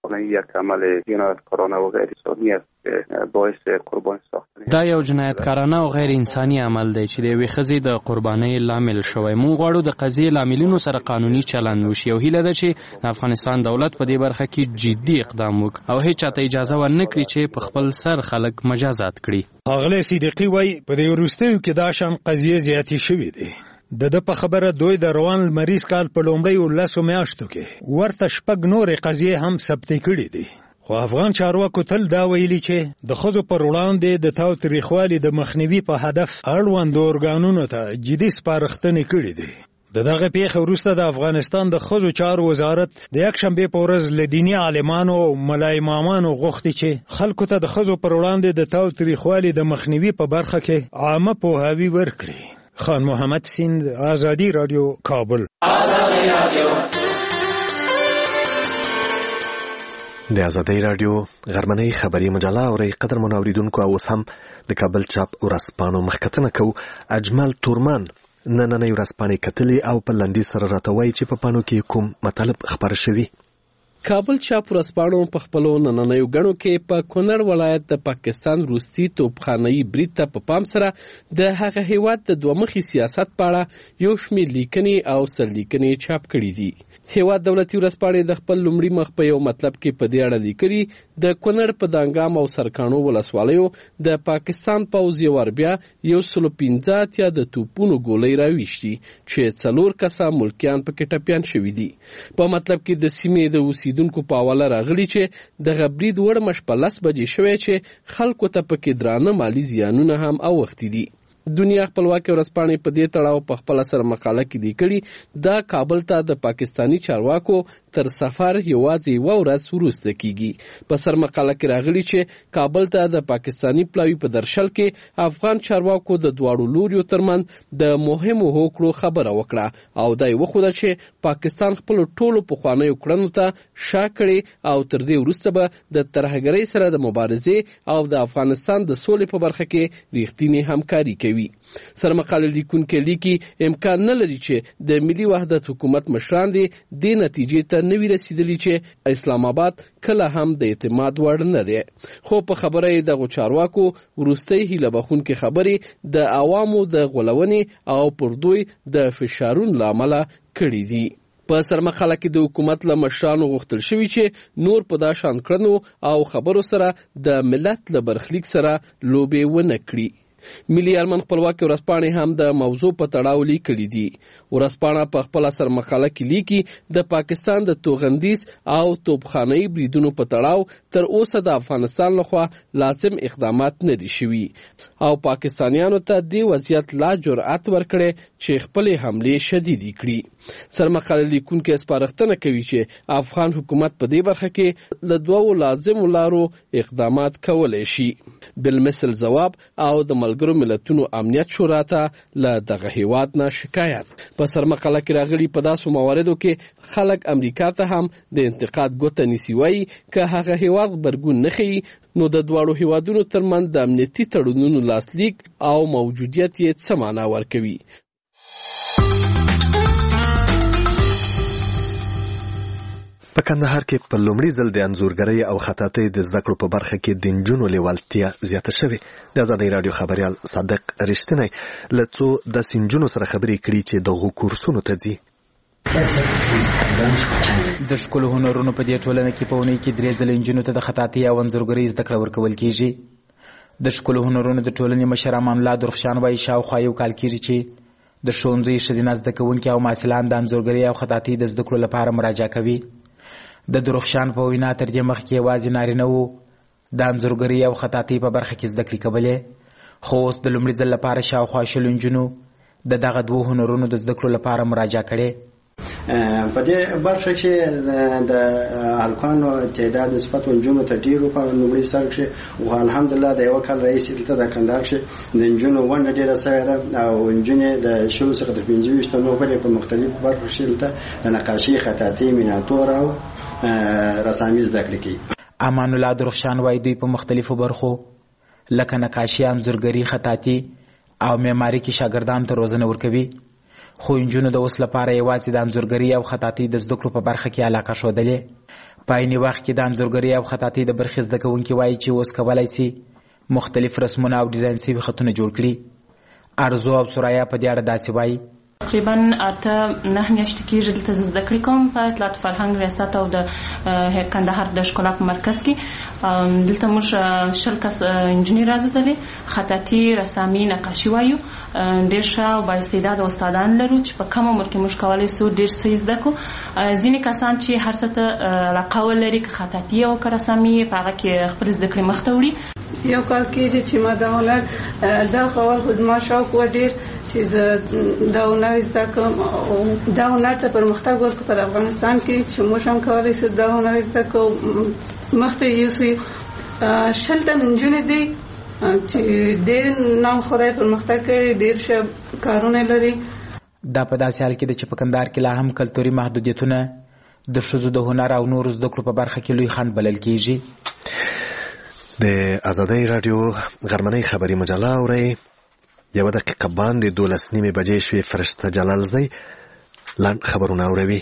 یک عمل جنایتکارانه و غیر انسانی است که باعث قربانی ساختن. دا یو جنایتکارانه او غیر انساني عمل دی چې د یوې ښځې د قربانۍ لامل شوی. موږ غواړو د قضیې لاملینو سره قانوني چلند وشي او هیله ده چې د افغانستان دولت په دې برخه کې جدي اقدام وکړي او هیڅ چاته اجازه ورنه کړي چې په خپل سر خلک مجازات کړي. اغله صدیقی وای په دې وروستیو کې دا شان قضیې زیاتې شوې دي. د په خبره دوی د روان لمریز کال په لومړیو 10 میاشتو کې ورته شپږ نورې قضیې هم ثبت کړي دي. خو افغان چارواکو تل دا ویلي چې د ښځو پر وړاندې د تاوتریخوالي د مخنیوي په هدف اړوند ارګانونو ته جدي سپارښتنې کړي دي. دغه پیښه وروسته د افغانستان د ښځو چارو وزارت د یکشنبې په ورځ له دیني عالمانو او ملای امامانو غوښتي چې خلکو ته د ښځو پر وړاندې د تاوتریخوالي د مخنیوي په برخه کې عامه پوهاوی ورکړي. خان محمد سیند، آزادی رادیو، کابل. د آزادی رادیو غرمنۍ خبري مجله اوري قدرمن اوریدونکو. اوس هم د کابل چاپ ورځپاڼو مخکتنه کو. اجمل تورمان نننۍ ورځپاڼې کتلې او په لنډي سره راته وایي چې په پاڼو کې کوم مطلب خبر شوی. کابل چاپ ورځپاڼو په خپلو نننیو غړو کې په کونړ ولایت د پاکستان روسي توپخانه‌ای برید ته په پام سره د هغه هیواد د دومخي سیاست په اړه یو شمېر لیکنې او سرلیکنې چاپ کړي دي. هیواد دولتي ورځپاڼې د خپل لومړي مخ په یو مطلب کې په دې اړه لیکلي د کونړ په دانګام او سرکانو ولسوالیو د پاکستان پوځ یو بیا 115 د توپونو ګولۍ راويشتي چې 4 کسه ملکیان پکې ټپيان شوي دي. په مطلب کې د سیمې د اوسیدونکو په حواله راغلي چې د غبرید وړ مش په 10 بجې شوی چې خلکو ته پکې درانه مالی زیانونه هم اوختي دي. دنیا خپلواکي ورځپاڼې په دې تړاو په خپل سر مقاله کې لیکلي دا کابل ته د پاکستانی چارواکو تر سفر یوازې یو ورځ وروسته کیږي. په سر مقاله کې راغلي چې کابل ته د پاکستانی پلاوی په درشل کې افغان چارواکو د دواړو لوريو ترمنځ د مهمو هوکړو خبره وکړه او دای وخوده چې پاکستان خپل ټولو پخوانیو کړنو ته شا کړي او تر دې وروسته به د ترهګرۍ سره د مبارزې او د افغانستان د سولې په برخه کې ریښتینی همکاري کوي. سرمقاله لیکونکي لیکي امکان نه لري چې د ملي وحدت حکومت مشران دي د نتیجې ته نوی رسیدلی چې اسلام آباد کله هم د اعتماد وړ نه دی. خو په خبره د چارواکو ورستۍ هیله بخونکي خبرې د عوامو د غولونې او پر دوی د فشارون لامل کړي دي. په سرمقاله کې د حکومت له مشرانو غوښتل شوی چې نور په دا شان کړنو او خبرو سره د ملت له برخلیک سره لوبې ونه کړي. ملي ارمن خپلواکي ورځپاڼې هم د موضوع په تړاو لیکلي دي. ورځپاڼه په خپل سرمقاله کې لیکي د پاکستان د توغندیز او توپخانه‌ای بریدونو په تړاو تر اوسه د افغانستان لخوا لازم اقدامات نه دي شوي او پاکستانیانو ته د وضعیت لا جرأت ورکړي چې خپل حمله شدیدي کړي. سرمقاله لیکونکي سپارښتنه کوي چې افغان حکومت په دې برخه کې له دوو لازم لارو اقدامات کولای شي. بالمثل جواب او د ملګرو ملتونو امنیت شورا ته له دغه هیواد نه شکایت. په سرمقاله کې راغلي په داسو مواردو کې خلک امریکا ته هم د انتقاد ګوته نیسي وایي که هغه هیواد برګون نه ښیي نو د دواړو هیوادونو ترمنځ د امنیتي تړونونو لاسلیک او موجودیت یې څه معنا ورکوي. په کندهار کې په لومړي ځل د انځورګرۍ او خطاطۍ د زده کړو په برخه کې د نجونو لیوالتیا زیاته شوې. د آزادۍ راډیو خبریال صادق رښتینی له څو داسې نجونو سره خبرې کړي چې دغو کورسونو ته ځي. د ښکلو هنرونو په دې ټولنه کې په اونۍ کې 3 ځله نجونو ته د خطاطۍ او انځورګرۍ زده کړه ورکول کیږي. د ښکلو هنرونو د ټولنې مشر امان الله درخشان وایي شاوخوا یو کال کېږي چې د ښوونځي ښځینه زده کوونکي او محصلان د انځورګرۍ او خطاطۍ د زده کړو لپاره مراجعه کوي. د درخشان په وینا تر دې مخکې یوازې نارینه وو د انځورګرۍ او خطاطۍ په برخه کې زده کړې کولې، خو اوس د لومړي ځل لپاره شاوخوا 20 نجونو د دغه دوو هنرونو د زده کړو لپاره مراجعه کړې. په دې برخه کې د هلکانو تعداد نسبت نجونو ته ډیرو په لومړي سر کې او الحمدلله د یو کال رئیس دلته د کندهار کې د نجونو ونډه ډیره شوې ده او نجونې د شلو څخه تر 25 نوبلې په مختلفو برخو کې دلته د نقاشي، خطاطۍ، میناتور او رسامي زده کړې کوي. امان الله درخشان وایي دوی په مختلفو برخو لکه نقاشي، انځورګرۍ، خطاطي او معماري کې شاګردانو ته روزنه ورکوي، خو نجونو د اوس لپاره یوازې د انځورګرۍ او خطاطۍ د زده کړو په برخه کې علاقه ښودلې. په عین وخت کې د انځورګرۍ او خطاطۍ د برخې زده کوونکي وایي چې اوس کولی سي مختلف رسمونه او ډیزاین شوي خطونه جوړ کړي. ارزو او سرایا په دې اړه داسې وایي: تقریبا 8-9 میاشتې کېږي دلته زه زده کړې کوم په اطلاعات فرهنګ ریاست او د کندهار د ښکلا په مرکز کې. دلته موږ 20 کس انجینر راځدلې، خطاطي، رسامي، نقاشي وایو. ډېر ښه او بااستعداده استادان لرو چې په کم عمر کې موږ کولی سو ډېر څه زده کړو. ځینې کسان چې هر څه ته علاقه ولري، که خطاطي او که رسامي، په هغه کې خپلې زده کړې مخته وړي. یو کال کېږي چې ما دا هنر دا کول خو زما شوق و ډېر چې زه دا هنر زده کړم او دا هنر ته پرمختګ ورکړو په افغانستان کې چې موږ هم کولی سو دا هنر زده کړو مخته یوسو. 20 تن نجونې دي چې ډېر نامخوری پرمختګ کړی، ډېر ښه کارونه لري. دا په داسې حال کې ده چې په کندهار کې لا هم کلتوري محدودیتونه د ښځو د هنر او نورو زده کړو په برخه کې لوی خنډ بلل کېږي. د ازادۍ راډیو غرمنۍ خبري مجله اورئ. 1 دقیقه باندې 12 بجې شوې. فرشته جلالزی لاند خبرونه اوروي.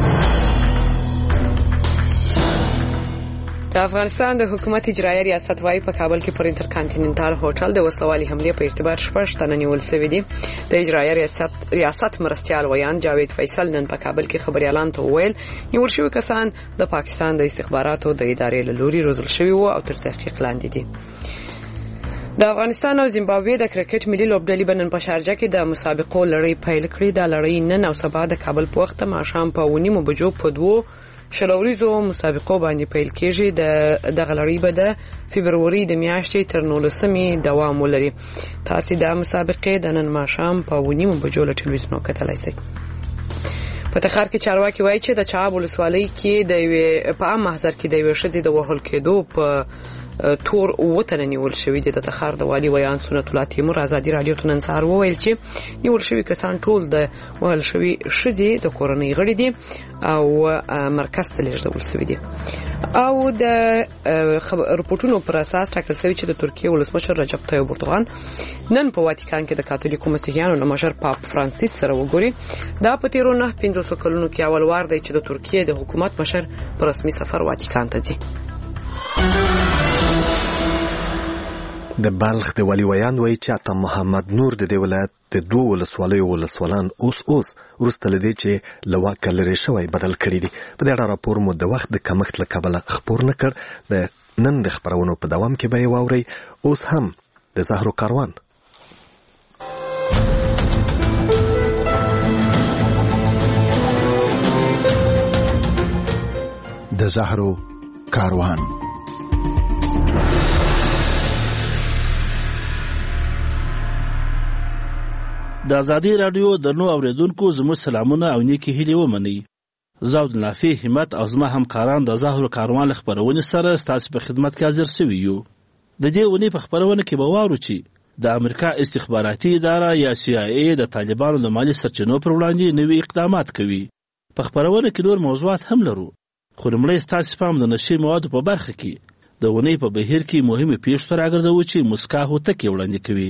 د افغانستان د حکومت اجرایه ریاست وايي په کابل کې پر انټرکانټیننټال هوټل د وسلوالي حمله په ارتباط 6 تنه نیول شوي دي. د اجرایه ریاست مرستیال ویان جاوید فیصل نن په کابل کې خبريالان ته وویل نیول شوي کسان د پاکستان د استخباراتو د ادارې له لوري روزل شوي وو او تر تحقیق لاندې دي. د افغانستان او زیمبابوې د کرکټ ملي لوبډلې بنن په شارجه کې د مسابقو لړۍ پیل کړې. د لړۍ نن او سبا د کابل په وخت ماښام په 9 بجو په 2 شلوریزو مسابقو باندې پیل کېږي. د غلړۍ به د فبروري د میاشتې تر 19 دوام ولري. تاسو د مسابقې د نن ماښام په 9 بجو له ټلویزیون کتلای شئ. په تخار کې چارواکي وایي چې د چاب ولسوالۍ کې د په عام محضر کې د یو شذې د وهل کېدو په تور وطن نیول شوی دی. د تخار د والی ویان سنت الله تیمور ازادي رادیو ته نن سهار وویل چې نیول شوی کسان ټول د وهل شوی شذې د کورنۍ غړي دي او مرکز ته لیږدول شوی دي. او د رپورټونو پر اساس ټاکل شوی چې د ترکیه ولسمشر رجب طیب اردوغان نن په واتیکان کې د کاتولیکو مسیحیانو له مشر پاپ فرانسیس سره وګوري. دا په تیرو 9-500 کلونو کې اول وار دی چې د ترکیه د حکومت مشر په رسمي سفر واتیکان ته ځي. د بلخ د ولی ویان وایي چې عطا محمد نور د دې ولایت د 2 ولسوالیو ولسوالان اوس وروسته لدې چې له واکه لرې شوی بدل کړي دي. په دې اړه راپور مو د وخت د کمښت له کبله خپور نه کړ. د نن د خبرونو په دوام کې به یې واورئ. اوس هم د زهرو کاروان. د زهرو کاروان. د ازادي رادیو د نو اوریدونکو زموږ سلامونه او نیکی هیلې ومنئ. زاود نافي همت او زما همکاران د زهرو کاروان خبرونه سره ستاسو په خدمت کې حاضر شوي یو. د دې ونې په خبرونه کې به وارو چې د امریکا استخباراتي اداره یا CIA د طالبانو د مالی سرچینو پر وړاندې نوي اقدامات کوي. په خبرونه کې نور موضوعات هم لرو، خو لومړی ستاسو پام د نشي موادو په برخه کې د ونې په بهیر کې مهمه پیښه راګرځوو چې مسکا هوتکي وړاندې کوي.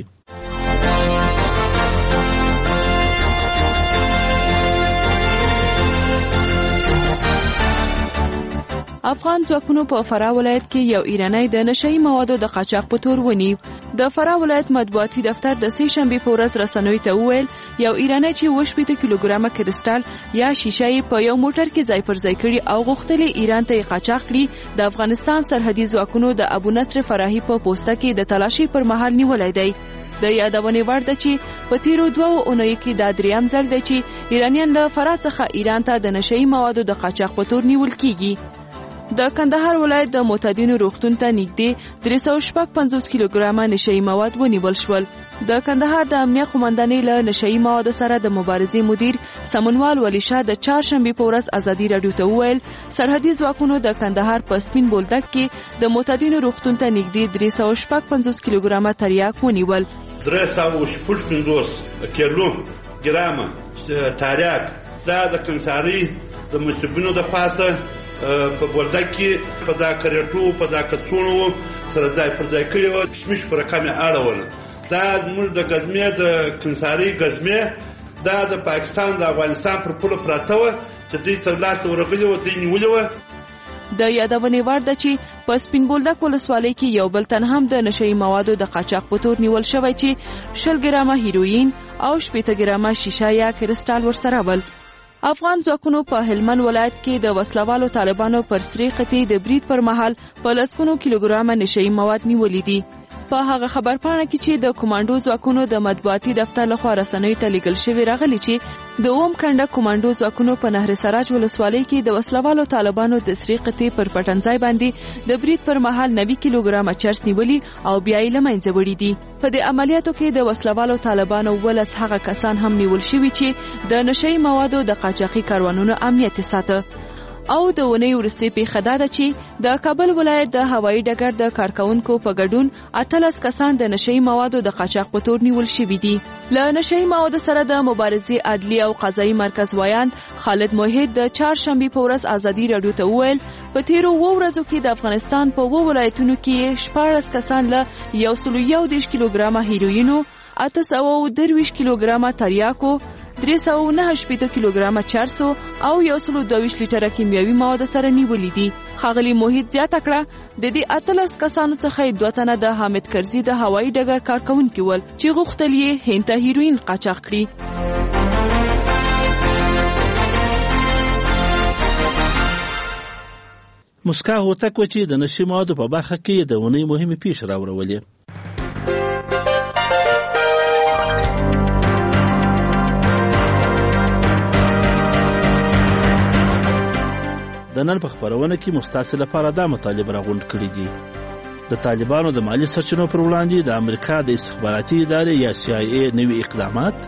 افغان ځواکونو په فراه ولایت کې یو ایرانی د نشئی موادو د قاچاق په تور ونیو. د فراه ولایت مطبوعاتي دفتر د سې شنبې په ورځ رسنیو ته وویل یو ایرانی چې 80 کیلوګرامه کریسټال یا شیشه په یو موټر کې ځای پر ځای کړي او غوښتلې ایران ته قاچاق کړي. د افغانستان سرحدي ځواکونو د ابو نصر فراهي په پوسټه کې د تلاشي پر مهال نیولای دی. د یادونې وړ ده چې په تیرو 2 اونیو کې دا دریم ځل دی چې ایرانیان له فراه څخه ایران ته د نشئی موادو د قاچاق په تور نیول کیږي. د کندهار ولایت د معتادینو روغتون ته نږدې 355 کیلوګرامه نشئی مواد ونیول شول. د کندهار د امنیه قومندانۍ له نشئی موادو سره د مبارزې مدیر سمنوال ولی شاه د چهارشنبې په ورځ ازادي رادیو ته وویل سرحدي ځواکونو د کندهار په سپین بولدک کې د معتادینو روغتون ته نږدې 355 کیلوګرامه تریاک ونیول. 355 کیلوګرامه تریاک دا د کنساري د مشبینو د پاسه په بولدک کې په دا کریټو په دا کڅوڼو سره ځای پر ځای کړي و کشمش پر رقم اړول. دا زموږ د غزمې د کنساري غزمې دا د پاکستان د افغانستان پر پوله پراته و چې دوی تر لاس ورغلي و دوی نیولي و. د یادونې وړ ده چې په سپین بولدک ولسوالۍ کې یو بل تن هم د نشهیي موادو د قاچاق په تور نیول شوی چې 20 ګرامه هیروین او 80 ګرامه شیشه یا کرسټال ورسره ول. افغان ځواکونو په هلمند ولایت کې د وسلوالو طالبانو پر سرې قطعې د برید پر مهال په لسګونو کیلوګرامه نشهیي مواد نیولې دي. په هغه خبرپاڼه کې چې د کمانډو ځواکونو د مطبوعاتي دفتر لخوا رسنیو ته لیږل شوی راغلی چې د اوم کنډک کمانډو ځواکونو په نهر سراج ولسوالۍ کې د وسلوالو طالبانو د سرې قطعې پر پټنځای باندې د برید پر مهال 90 کیلوګرامه چرس نیولي او بیا یې له منځه وړي دي. په دې عملیاتو کې د وسلوالو طالبانو 12 هغه کسان هم نیول شوي چې د نشهیي موادو د قاچاقي کاروانونو امنیت ساته. او د ونې وروستۍ پیښه دا ده چې د کابل ولایت د هوایي ډګر د کارکونکو په ګډون 18 کسان د نشهیي موادو د قاچاق په تور نیول شوي دي. له نشهیي موادو سره د مبارزې عدلي او قضایي مرکز وایاند خالد موحد د چهارشنبې په ورځ ازادي راډیو ته وویل په تیرو 2 ورځو کې د افغانستان په 2 ولایتونو کې 14 کسان له 110 کیلوګرامه هیروینو، 823 کیلوګرامه تریاکو، 389 کیلوګرامه چرسو او 122 لیټره کیمیاوي مواد سره نیولې دي. ښاغلي موحد زیاته کړه د دې 18 کسانو څخه 2 تنه د حامد کرزي د هوایي ډګر کارکونکي ول چې غوښتل یې هند ته هیروین قاچاق کړي. مسکا هوتک و چې د نشهیي موادو په برخه کې د ونې مهمې پیښې راوړولې. د نن په خبرونه کې مستاسل لپاره دا مطالبه راغونډ کړي دي. د طالبانو د مالی سرچینو پر وړاندې د امریکا د استخباراتي ادارې یا CIA نوي اقدامات.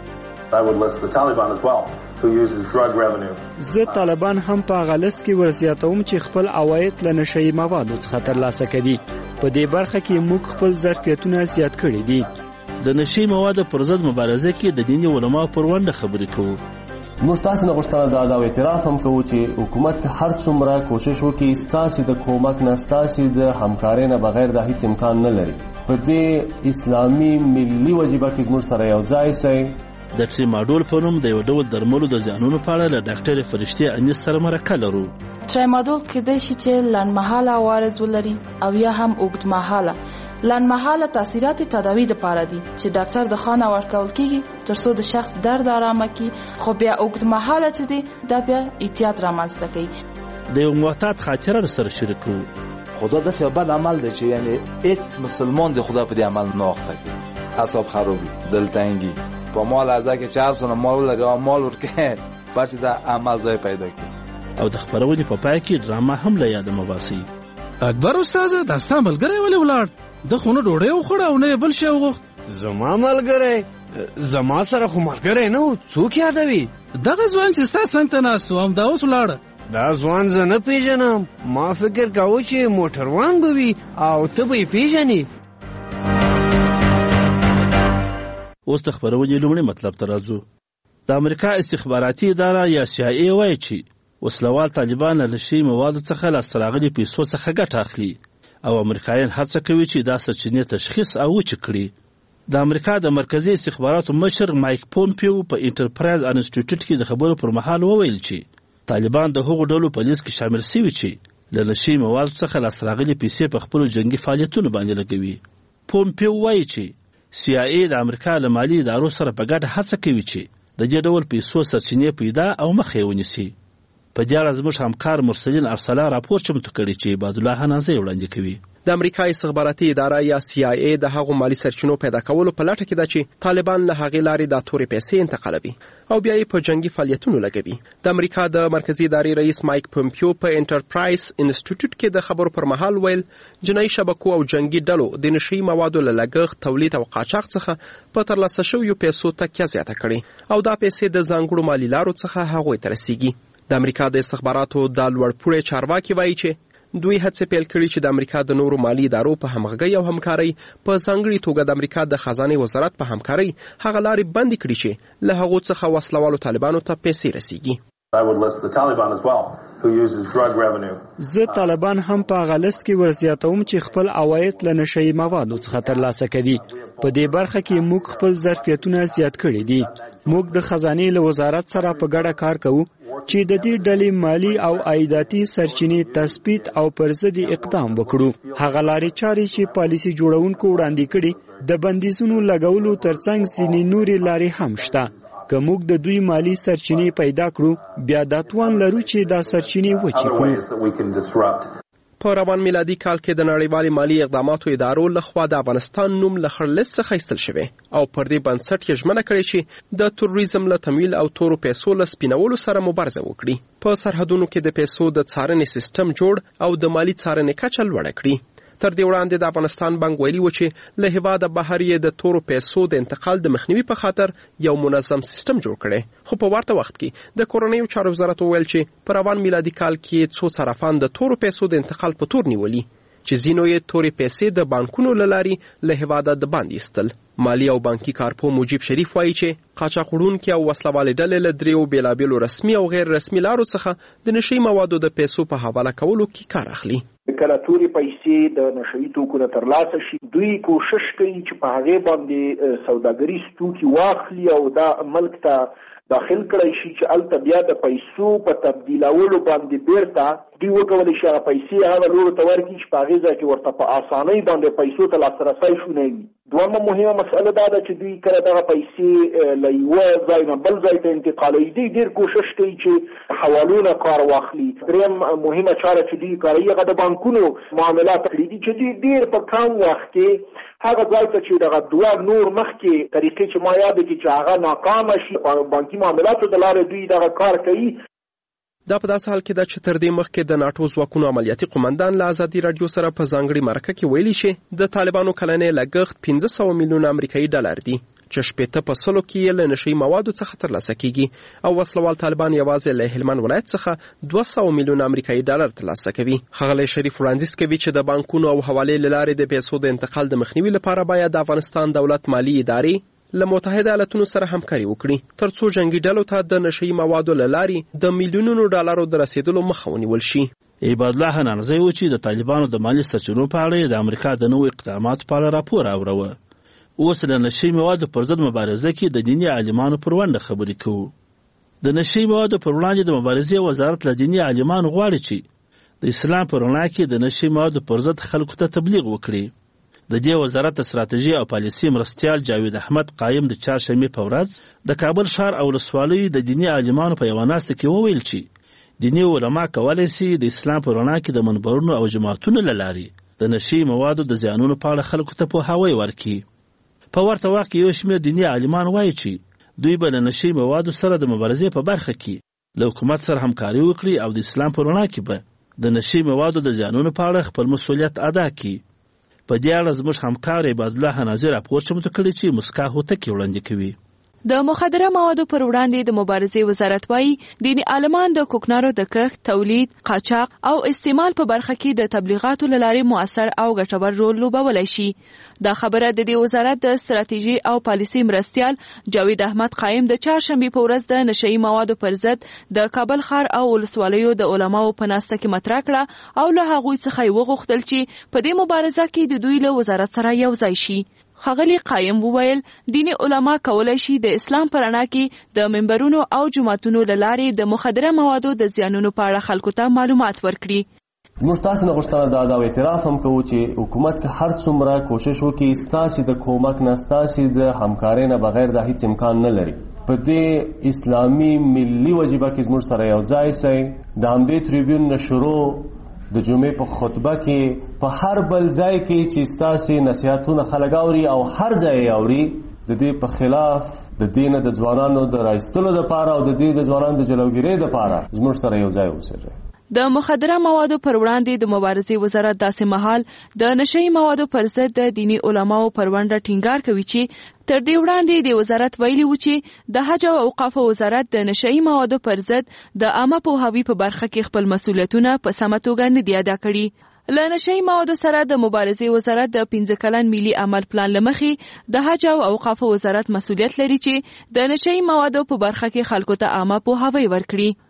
زه طالبان هم په هغه لیست کې ورزیاتوم چې خپل عواید له نشهیي موادو څخه ترلاسه کړي. په دې برخه کې موږ خپل ظرفیتونه زیات کړي دي. د نشهیي موادو پر ضد مبارزه کې د دیني علماو پر ونډه خبرې کوو. موږ تاسو نه غوښتنه دا او اعتراف هم کوو چې حکومت که هر څومره کوشش وکړي ستاسو د کومک نه ستاسو د همکارۍ نه بغیر د هیڅ امکان نه لري. په دې اسلامي ملي وجیبه کې موږ سره یو ځای شئ. د ټریماډول په نوم د یو ډول درملو د زیانونو په اړه له ډاکټر فرشتي انیس سره مرکه لرو. ټریماډول کېدای شي چې لنډمهاله عوارض ولري او یا هم اوږدمهاله. لنډمهاله تاثیرات تداوی لپاره دي چې ډاکټر د خانه ورکول کیږي ترڅو د شخص درد آرامه کړي، خو بیا اوږدمهاله چې دي دا بیا احتیاط رامنځته کوي. د یو معتاد خاطره سره شریکو. خدا داسې یو بد عمل دی چې یعنی هیڅ مسلمان د خدا په دې عمل نه اخته کوي. اعصاب خرابي، دلتنګي، په مال ازا کې 400 مال لري او مال ورکه پاتې دا عمل ځای پیدا کوي. او د خبرونې په پای کې ډرامه هم له یاد مباسي. اکبر استاد دا ستا ملګری ولې ولاړ؟ د خونه ډوډۍ وخوړه او نه بل شی وغوښت. زما ملګری زما سره خو ملګری نه و، څوک یادوي؟ دغه ځوان چې ستا څنګ ته ناست و همدا اوس ولاړه. دا ځوان زه نه پیژنم. ما فکر کاوه چې موټروان به وي او ته به یې پیژنې. اوس د خبرونې لومړی مطلب ته راځو. د امریکا استخباراتي اداره یا CIA وایي چې وسلوال طالبان له نشهیي موادو څخه لاسته راغلي پیسو څخه ګټه اخلي او امریکایان هڅه کوي چې دا سرچینې تشخیص او وچ کړي. د امریکا د مرکزی استخباراتو مشر مایک پومپیو په انټرپرایز انسټیټیوټ کې د خبرو پر مهال وویل چې طالبان د هغو ډلو په لیست کې شامل شوي چې له نشهیي موادو څخه لاسته راغلي پیسې په خپلو جنګي فعالیتونو باندې لګوي. پومپیو وایي چې CIA د امریکا له مالي ادارو سره په ګډه هڅه کوي چې د دې ډول پیسو سرچینې پیدا او مخه یې ونیسي. په دې اړه زموږ همکار مرسلین ارسلا راپور چمتو کړی چې عبادالله حنازی وړاندې کوي. د امریکا استخباراتي اداره یا CIA د هغو مالی سرچینو پیدا کولو په لټه کې ده چې طالبان له هغې لارې د تورې پیسې انتقالوي او بیا یې په جنگي فعالیتونو لګوي. د امریکا د مرکزی ادارې رئیس مایک پومپیو په انټرپرایز انسټیټیوټ کې د خبرو پر مهال ویل جنایي شبکو او جنگي ډلو د نشهیي موادو له لګښت، تولید او قاچاق څخه په ترلاسه شویو پیسو تکیه زیاته کړې او دا پیسې د ځانګړو مالي لارو څخه هغوی ته رسیږي. د امریکا د استخباراتو د لوړپوړي چارواکي وایي چې دوی هڅه پیل کړې چې د امریکا د نورو مالی ادارو په همغږۍ او همکارۍ په ځانګړي توګه د امریکا د خزانه وزارت په همکارۍ هغه لارې بندې کړي چې له هغو څخه وسلوالو طالبانو ته پیسې رسیږي. زه طالبان هم په هغه لیست کې ورزیاتوم چې خپل عواید له نشهیي موادو څخه ترلاسه کړي. په دې برخه کې موږ خپل ظرفیتونه زیات کړي دي. موږ د خزانه له وزارت سره په ګډه کار کوو چې د دې ډلې مالی او عایداتي سرچینې تثبیت او پر ضد اقدام وکړو. هغه لارې چارې چې پالیسي جوړونکو وړاندې کړي د بندیزونو لګولو ترڅنګ ځینې نورې لارې هم شته. که موږ د دوی مالی سرچینې پیدا کړو بیا دا توان لرو چې دا سرچینې وچې کړو. په روان میلادي کال کې د نړیوالې مالی اقداماتو ادارو لخوا د افغانستان نوم له خړلیست څخه ایستل شوی او پر دې بنسټ یې ژمنه کړې چې د تروریزم له تمویل او تورو پیسو له سپینولو سره مبارزه وکړي. په سرحدونو کې د پیسو د څارنې سیستم جوړ او د مالی څارنې کچه لوړه کړي. تر دې وړاندې د افغانستان بانک ویلي و چې له هیواده بهر یې د تورو پیسو د انتقال د مخنیوي په خاطر یو منظم سیستم جوړ کړي. خو په ورته وخت کې د کورنیو چارو وزارت وویل چې په روان میلادي کال کې څو صرافان د تورو پیسو د انتقال په تور نیولي چې ځینو یې تورې پیسې د بانکونو له لارې له هیواده د باندې ایستل. مالی او بانکي کارپو مجیب شریف وایي چې قاچاق وړونکي او وسلوالې ډلې له دریو بیلابیلو رسمي او غیر رسمي لارو څخه د نشي موادو د پیسو په حواله کولو کې کار اخلي. کله توري پیسې د نشئی توکو نه ترلاسه شي دوی کوشش کوي چې په هغه باندې سوداګریز توکي واخلي او دا ملک ته داخل کړی شي چې الته بیا د پیسو په تبدیلولو باندې بیرته دوی وکولی شي هغه پیسې هغه لورو ته ورکړي چې په هغې ځای کې ورته په اسانۍ باندې پیسو ته لاسرسی شونی وي. دویمه مهمه مسئله دا ده چې دوی کله دغه پیسې له یوه ځای نه بل ځای ته انتقالوي. دوی ډېر کوشش کوي چې حوالونه کار واخلي. دریم مهمه چاره چې دوی کاروي هغه د بانکونو معاملات کړي دي چې دوی ډېر په کم وخت کې هغه ځای ته چې دغه دوه نور مخکې طریقې چې ما یاد کړي چې هغه ناکامه شي بانکي معاملاتو د لارې دوی دغه کار کوي. دا په داسې حال کې ده چې تر دې مخکې د ناټو ځواکونو عملیاتي قومندان له ازادي راډیو سره په ځانګړي مرکه کې ویلي چې د طالبانو کلنی لګښت 1500 میلیونه امریکایي ډالر دی چې 80% کې له نشئی موادو څخه ترلاسه کیږي او وسلوال طالبان یوازې له هلمند ولایت څخه 200 میلیونه امریکایي ډالر ترلاسه کوي. ښاغلی شریف وړاندیز کوي چې د بانکونو او حوالې له لارې د پیسو د انتقال د مخنیوي لپاره باید د افغانستان دولت مالی ادارې له متحده ایالاتونو سره همکاري وکړي ترڅو جنگي ډلو ته د نشئی موادو له لارې د میلیونونو ډالرو د رسیدلو مخه ونیول شي. عباد الله حنانزی و چې د طالبانو د مالی سرچینو په اړه د امریکا د نوو اقداماتو په اړه راپور اوروه. اوس د نشئی موادو پر ضد مبارزه کې د دیني عالمانو پر ونډه خبرې کوو. د نشئی موادو پر وړاندې د مبارزې وزارت له دیني عالمانو غواړي چې د اسلام پر رڼا کې د نشئی موادو پر ضد خلکو ته تبلیغ وکړي. د دې وزارت د ستراتیژي او پالیسي مرستیال جاوید احمد قایم د چهارشنبې په ورځ د کابل ښار او ولسوالۍ د دیني عالمانو په یوه ناسته کې وویل چې دیني علما کولی شي د اسلام په رڼا کې د منبرونو او جماعتونو له لارې د نشئی موادو د زیانونو په اړه خلکو ته پوهاوی ورکړي. په ورته وخت کې یو شمېر دیني عالمان وایي چې دوی به د نشئی موادو سره د مبارزې په برخه کې له حکومت سره همکاري وکړي او د اسلام په رڼا کې به د نشئی موادو د زیانونو په اړه خپل مسؤلیت ادا کړي. په دې اړه زموږ همکار عباد الله حنازي راپور چمتو کړی چې مسکا هوتکي وړاندې کوي. د مخدره موادو پر وړاندې د مبارزې وزارت وایي دیني عالمان د کوکنارو د کښت، تولید، قاچاق او استعمال په برخه کې د تبلیغاتو له لارې مؤثر او ګټور رول لوبولی شي. دا خبره د دې وزارت د ستراتیژي او پالیسي مرستیال جاوید احمد قایم د چهارشنبې په ورځ د نشئی موادو پر ضد د کابل ښار او ولسوالیو د علماو په ناسته کې مطرح کړه او له هغوی څخه یې وغوښتل چې په دې مبارزه کې د دوی له وزارت سره یو ځای شي. ښاغلي قایم وویل دیني علما کولی شي د اسلام په رڼا کې د منبرونو او جماعتونو له لارې د مخدره موادو د زیانونو په اړه خلکو ته معلومات ورکړي. موږ تاسو نه غوښتنه دا او اعتراف هم کوو چې حکومت که هر څومره کوشش وکړي ستاسو د کومک نه ستاسو د همکارۍ نه بغیر دا هیڅ امکان نه لري. په دې اسلامي ملي وجیبه کې زموږ سره یو ځای سئ. د همدې تریبیون نه شروع د جمعې په خطبه کې په هر بل ځای کې چې ستاسو نصیحتونه خلک اوري او هر ځای اوري د دې په خلاف د دین د ځوانانو د راایستلو لپاره او د دې د ځوانانو د جلوګیرۍ لپاره زموږ سره یو ځای اوسئ. د مخدره موادو پر وړاندې د مبارزې وزارت داسې مهال د نشئی موادو پر ضد د دیني علماو پر ونډه ټینګار کوي چې تر دې وړاندې د وزارت ویلي و چې د حج او اوقافو وزارت د نشئی موادو پر ضد د عامه پوهاوي په برخه کې خپل مسؤلیتونه په سمه توګه نه دي ادا کړي. له نشئی موادو سره د مبارزې وزارت د 15 کلن ملي عمل پلان له مخې د حج او اوقافو وزارت مسؤلیت لري چې د نشئی موادو په برخه کې خلکو ته عامه پوهاوی ورکړي.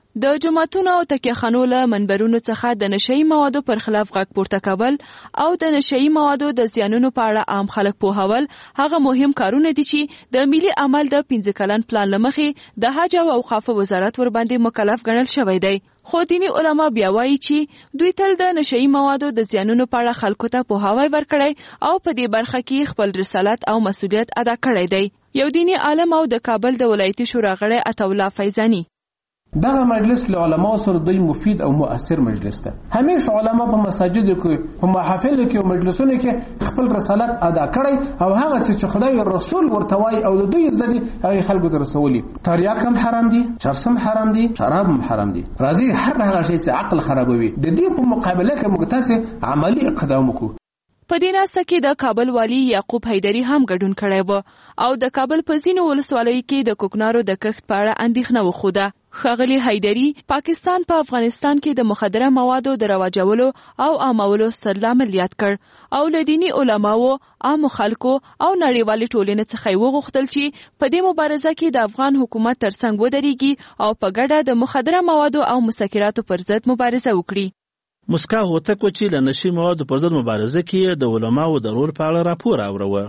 د جماعتونو او تکیهخانو له منبرونو څخه د نشئی موادو پر خلاف غږ پورته کول او د نشئی موادو د زیانونو په اړه عام خلک پوهول هغه مهم کارونه دي چې د ملي عمل د 15 کلن پلان لمخې د حج او اوقاف وزارت ورباندې مکلف ګڼل شوی دی. خو دیني علما بیا وایي چې دوی تل د نشئی موادو د زیانونو په اړه خلکو ته پوهاوی ورکړی او په دې برخه کې خپل رسالت او مسؤلیت ادا کړی دی. یو دیني عالم او د کابل د ولایتي شورا غړی عطاالله فیضاني: دغه مجلس له علماو سره دوی مفید او مؤثر مجلس ده. همیشه علما په مساجدو کې په محافلو کې او مجلسونو کې خپل رسالت ادا کړی او هغه چې خدای رسول ورته وایي او د دوی زدي هغه خلکو ته رسولي. تریاک هم حرام دي، چرس هم حرام دي، شراب هم حرام دي. راځي هر هغه شی چې عقل خرابوي د دې په مقابله کې موږ تاسو عملی اقدام وکړو. په دې ناسته کې د کابل والی یعقوب حیدری هم ګډون کړی و او د کابل په ځینو ولسوالیو کې د کوکنارو د کښت په اړه اندېښنه وښوده. ښاغلي حیدری پاکستان په افغانستان کې د مخدره موادو د رواجولو او عامولو ستر لامل یاد کړ او له دیني علماو، عامو خلکو او نړیوالې ټولنې څخه یې وغوښتل چې په دې مبارزه کې د افغان حکومت ترڅنګ ودرېږي او په ګډه د مخدره موادو او مسکراتو پر ضد مبارزه وکړي. مسکا هوتکو چې له نشي موادو پر ضد مبارزه کې د علماو د رول په اړه راپور اوروه.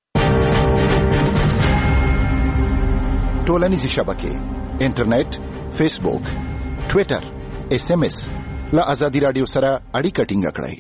ټولنیزې شبکې، انټرنیټ، فیسبوک، ټویټر، SMS له ازادي رادیو سره اړیکه ټینګه کړئ.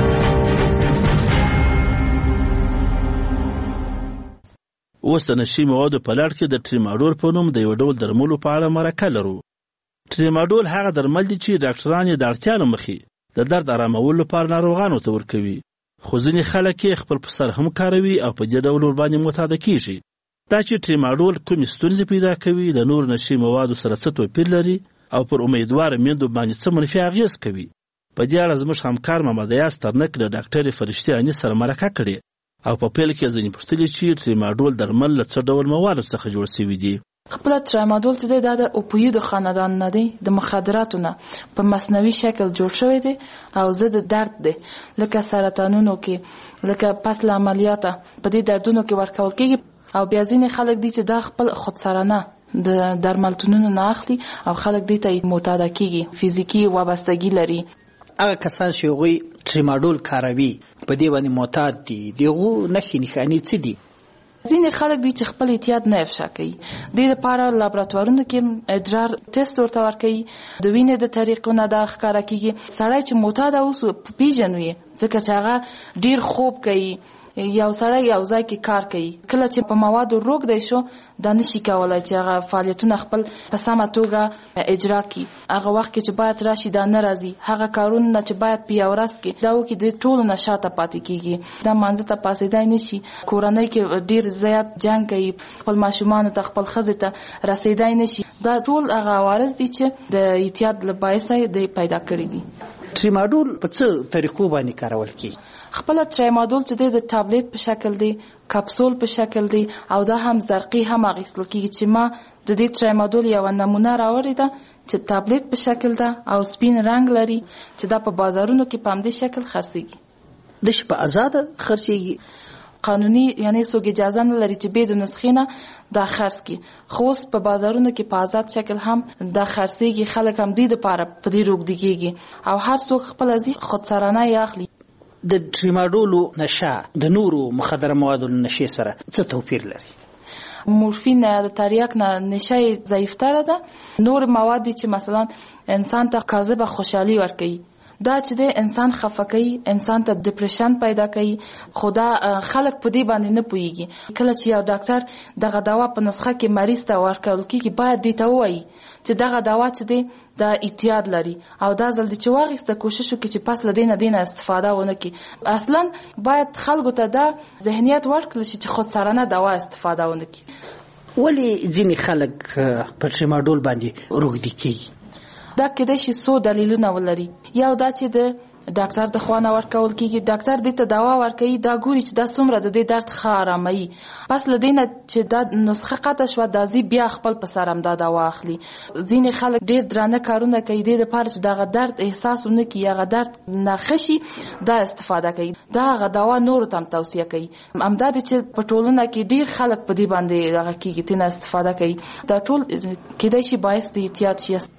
اوس د نشي موادو په لړ کې د ټریماډول په نوم د یو ډول درملو په اړه مرکه لرو. ټریماډول هغه درمل دي چې ډاکټران یې د اړتیا له مخې د درد آرامولو لپاره ناروغانو ته ورکوي، خو ځینې خلک یې خپل په سر هم کاروي او په دې ډول ورباندې معتاده کیږي. دا چې ټریماډول کومې ستونزې پیدا کوي، د نور نشي موادو سره څه توپیر لري او پر امیدواره میندو باندې څه منفي اغېز کوي، په دې اړه زموږ همکار محمد ایاز ترنک له ډاکټرې فرشتې انیس سره مرکه کړې او په پیل کې ځینې پوښتلي چې ټریماډول درمل له څه ډول موادو څخه جوړ شوي دي. خپل ټریماډول چې دی دا د اوپیویډ خاندان نه دی، د مخدراتو نه په مصنوعي شکل جوړ شوی دی او ضد درد دی، لکه سرطانونو کې، لکه پس له عملیاته په دې دردونو کې ورکول کېږي. او بیا ځینې خلک دي چې دا خپل خودسرانه د درملتونونو نه اخلي او خلک دې ته معتاده کېږي، فزیکي وابستګي لري. هغه کسان چې هغوی ټریماډول کاروي په دې باندې معتاد دي، د هغو نښې نښانې څه دي؟ ځینې خلک دي چې خپل احتیاط نه افشا کوي، دې لپاره لابراتوارونو کې ادرار ټیسټ ورته ورکوي، د وینې د طریقو نه دا ښکاره کېږي. سړی چې معتاده اوس پیژنو یې ځکه چې هغه ډیر خوب کوي، یو سړی یو ځای کې کار کوي، کله چې په موادو روږدی شو دا نشي کولی چې هغه فعالیتونه خپل په سمه توګه اجرا کړي. هغه وخت کې چې باید راشي دا نه راځي، هغه کارونه چې باید په یو ورځ کې دا وکړي د ټولو نه شاته پاتې کېږي. دا مانځه ته پاسېدای نشي، کورنۍ کې ډیر زیات جنګ کوي، خپل ماشومانو ته خپل ښځې ته رسېدای نشي. دا ټول هغه عوارض دي چې د احتیاط له باعثه یې پیدا کړي دي. ټریماډول په څه طریقو باندې کارول کېږي؟ خپل ټریماډول چې د ټابلیټ په شکل دی، کپسول په شکل دی او دا هم زرقي هم اخیستل کېږي. چې ما د دې ټریماډول یو نمونه راوړې ده چې ټابلیټ په شکل ده او سپین رنگ لري، چې دا په بازارونو کې په همدې شکل خرڅېږي. د شي په آزاده خرڅېږي؟ قانوني یعنی څوک اجازه نه لري چې بې د نسخې نه دا خرڅ کړي، خو اوس په بازارونو کې په آزاد شکل هم دا خرڅېږي. خلک هم دې دپاره په دې روږدي کېږي او هر څوک خپله ځي خودسرانه یې اخلي. د ټریماډولو نشه د نورو مخدره موادو نشې سره څه توپیر لري؟ مورفین د تریاک نه نشه ضعیفتره ده. نور مواد چې مثلا انسان ته کاذبه خوشحالي ورکوي، دا چې د انسان خفه کوي، انسان ته ډیپریشن پیدا کوي، خو دا خلک په دې باندې نه پوهیږي. کله چې یو ډاکټر دغه دوا په نسخه کې مریض ته ورکول کېږي باید دې ته ووایي چې دغه دوا چې دی دا اعتیاد لري او دا ځل چې واغېسته کوشش وکړي چې پس له دې نه استفاده ونه کړي. اصلا باید خلکو ته دا ذهنیت ورکړل شي چې خودسرانه دوا استفاده ونه کړي. ولې ځینې خلک په ټریماډول باندې روږدي کېږي؟ دا کېدای شي څو دلیلونه ولري. یو دا چې د ډاکټر د خوا نه ورکول کېږي، ډاکټر دې ته دوا ورکوي، دا ګوري چې دا څومره د دې درد ښه اراموي، پس له دې نه چې دا نسخه قطع شوه دا ځي بیا خپل په سر همدا دوا اخلي. ځینې خلک ډېر درانه کارونه کوي دې دپاره چې دغه درد احساس ونه کړي، هغه درد نه ښه شي، دا استفاده کوي، دا هغه دوا نورو ته هم توصیه کوي. همدا دی چې په ټولنه کې ډېر خلک په دې باندې هغه کېږي، ترې نه استفاده کوي. دا ټول کېدای شي باعث د احتیاط شي.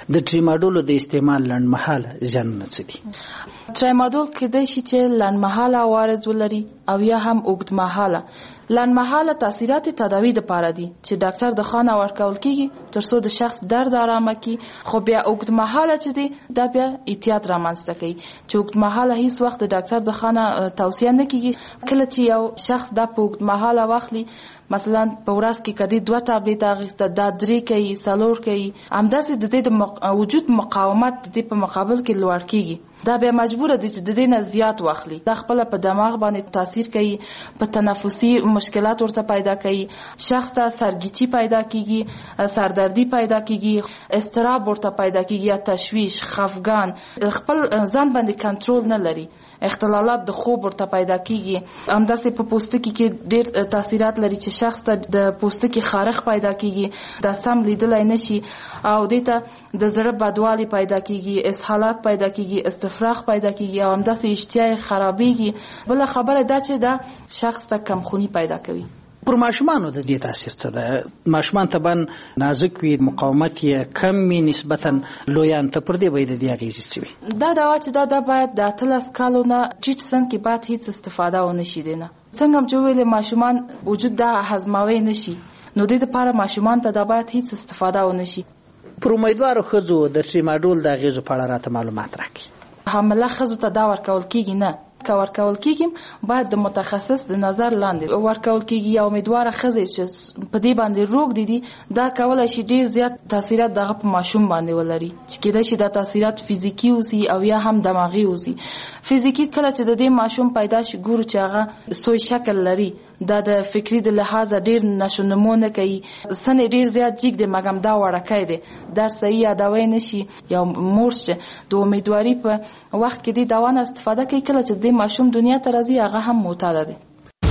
د ټریماډول د استعمال لنډمهاله زیانونه څه دي؟ ټریماډول کېدای شي چې لنډمهاله عوارض ولري او یا هم اوږدمهاله. لنډمهاله تاثیرات تداوی دپاره دي چې ډاکټر د خانه ورکول کیږي ترڅو د شخص درد آرامه کړي، خو بیا اوږدمهاله چې دی دا بیا احتیاط رامنځته کوي چې اوږدمهاله هیڅ وخت د ډاکټر د خانه توصیه نه کیږي. کله چې یو شخص دا په اوږدمهاله واخلي، مثلا په ورځ کې کدي 2 ټابلیټ اخیسته، دا 3 کوي 4 کوي، همداسې د دې د وجود مقاومت د دې په مقابل کې لوړ کیږي. دا بیا مجبور دي چې د دې نه زیات واخلي. دا خپل په دماغ باندې تاثیر کوي، په تنفسي مشکلات ورته پیدا کوي، شخص ته سرګیچي پیدا کیږي، سردردي پیدا کیږي، اضطراب ورته پیدا کیږي، یا تشویش، خفګان، خپل ځان باندې کنټرول نه لري، اختلالات د خوب ورته پیدا کیږي. همداسې په پوستکي کې ډېر تاثیرات لري چې شخص ته د پوستکي خارښ پیدا کیږي، دا سم لیدلای نشي، او دې ته د زړه بدوالي پیدا کیږي، اسهالات پیدا کیږي، استفراغ پیدا کیږي، او همداسې اشتها خرابېږي. بله خبره دا چې دا شخص ته کمخوني پیدا کوي. پر ماشومانو د دې تاثیر څه ده؟ ماشومان طبعا نازک وي، مقاومت یې کم وي نسبتا لویان ته، پر دې باید د دې اغېزې څه وي؟ دا دوا چې دا باید د 18 کالو نه ټیټ سن کې باید هیڅ استفاده ونه شي دینه. څنګه چې ویلې ماشومان وجود دا هضموي نشي، نو د دې لپاره ماشومان ته دا باید هیڅ استفاده ونه شي. پر امیدوارو ښځو د ټریماډول د اغېزو په اړه راته معلومات راکړي. حامله ښځو ته دا ورکول کیږي نه، که ورکول کیږي باید د متخصص د نظر لاندې ورکول کیږي. یا امیدواره ښځې چې په دې باندې روغ دي دا کولای شي ډیر زیات تاثیرات دغه په ماشوم باندې ولري، چې کېدای شي دا تاثیرات فزیکی اوسي او یا هم دماغي اوسي. فزیکی کله چې د دې ماشوم پیدا شي ګورو چې هغه سوی شکل لري، دا د فکری د لحاظ ډیر نشونمو نه کوي، سن ډیر زیات جګ دی، مګم دا وړکای دی، درس صحیح یادوي نشي. یا مور چې د امیدواري په وخت کې د دوا نه استفاده کوي، کله چې د ماشوم دنیا ته راځي هغه هم معتاد دی.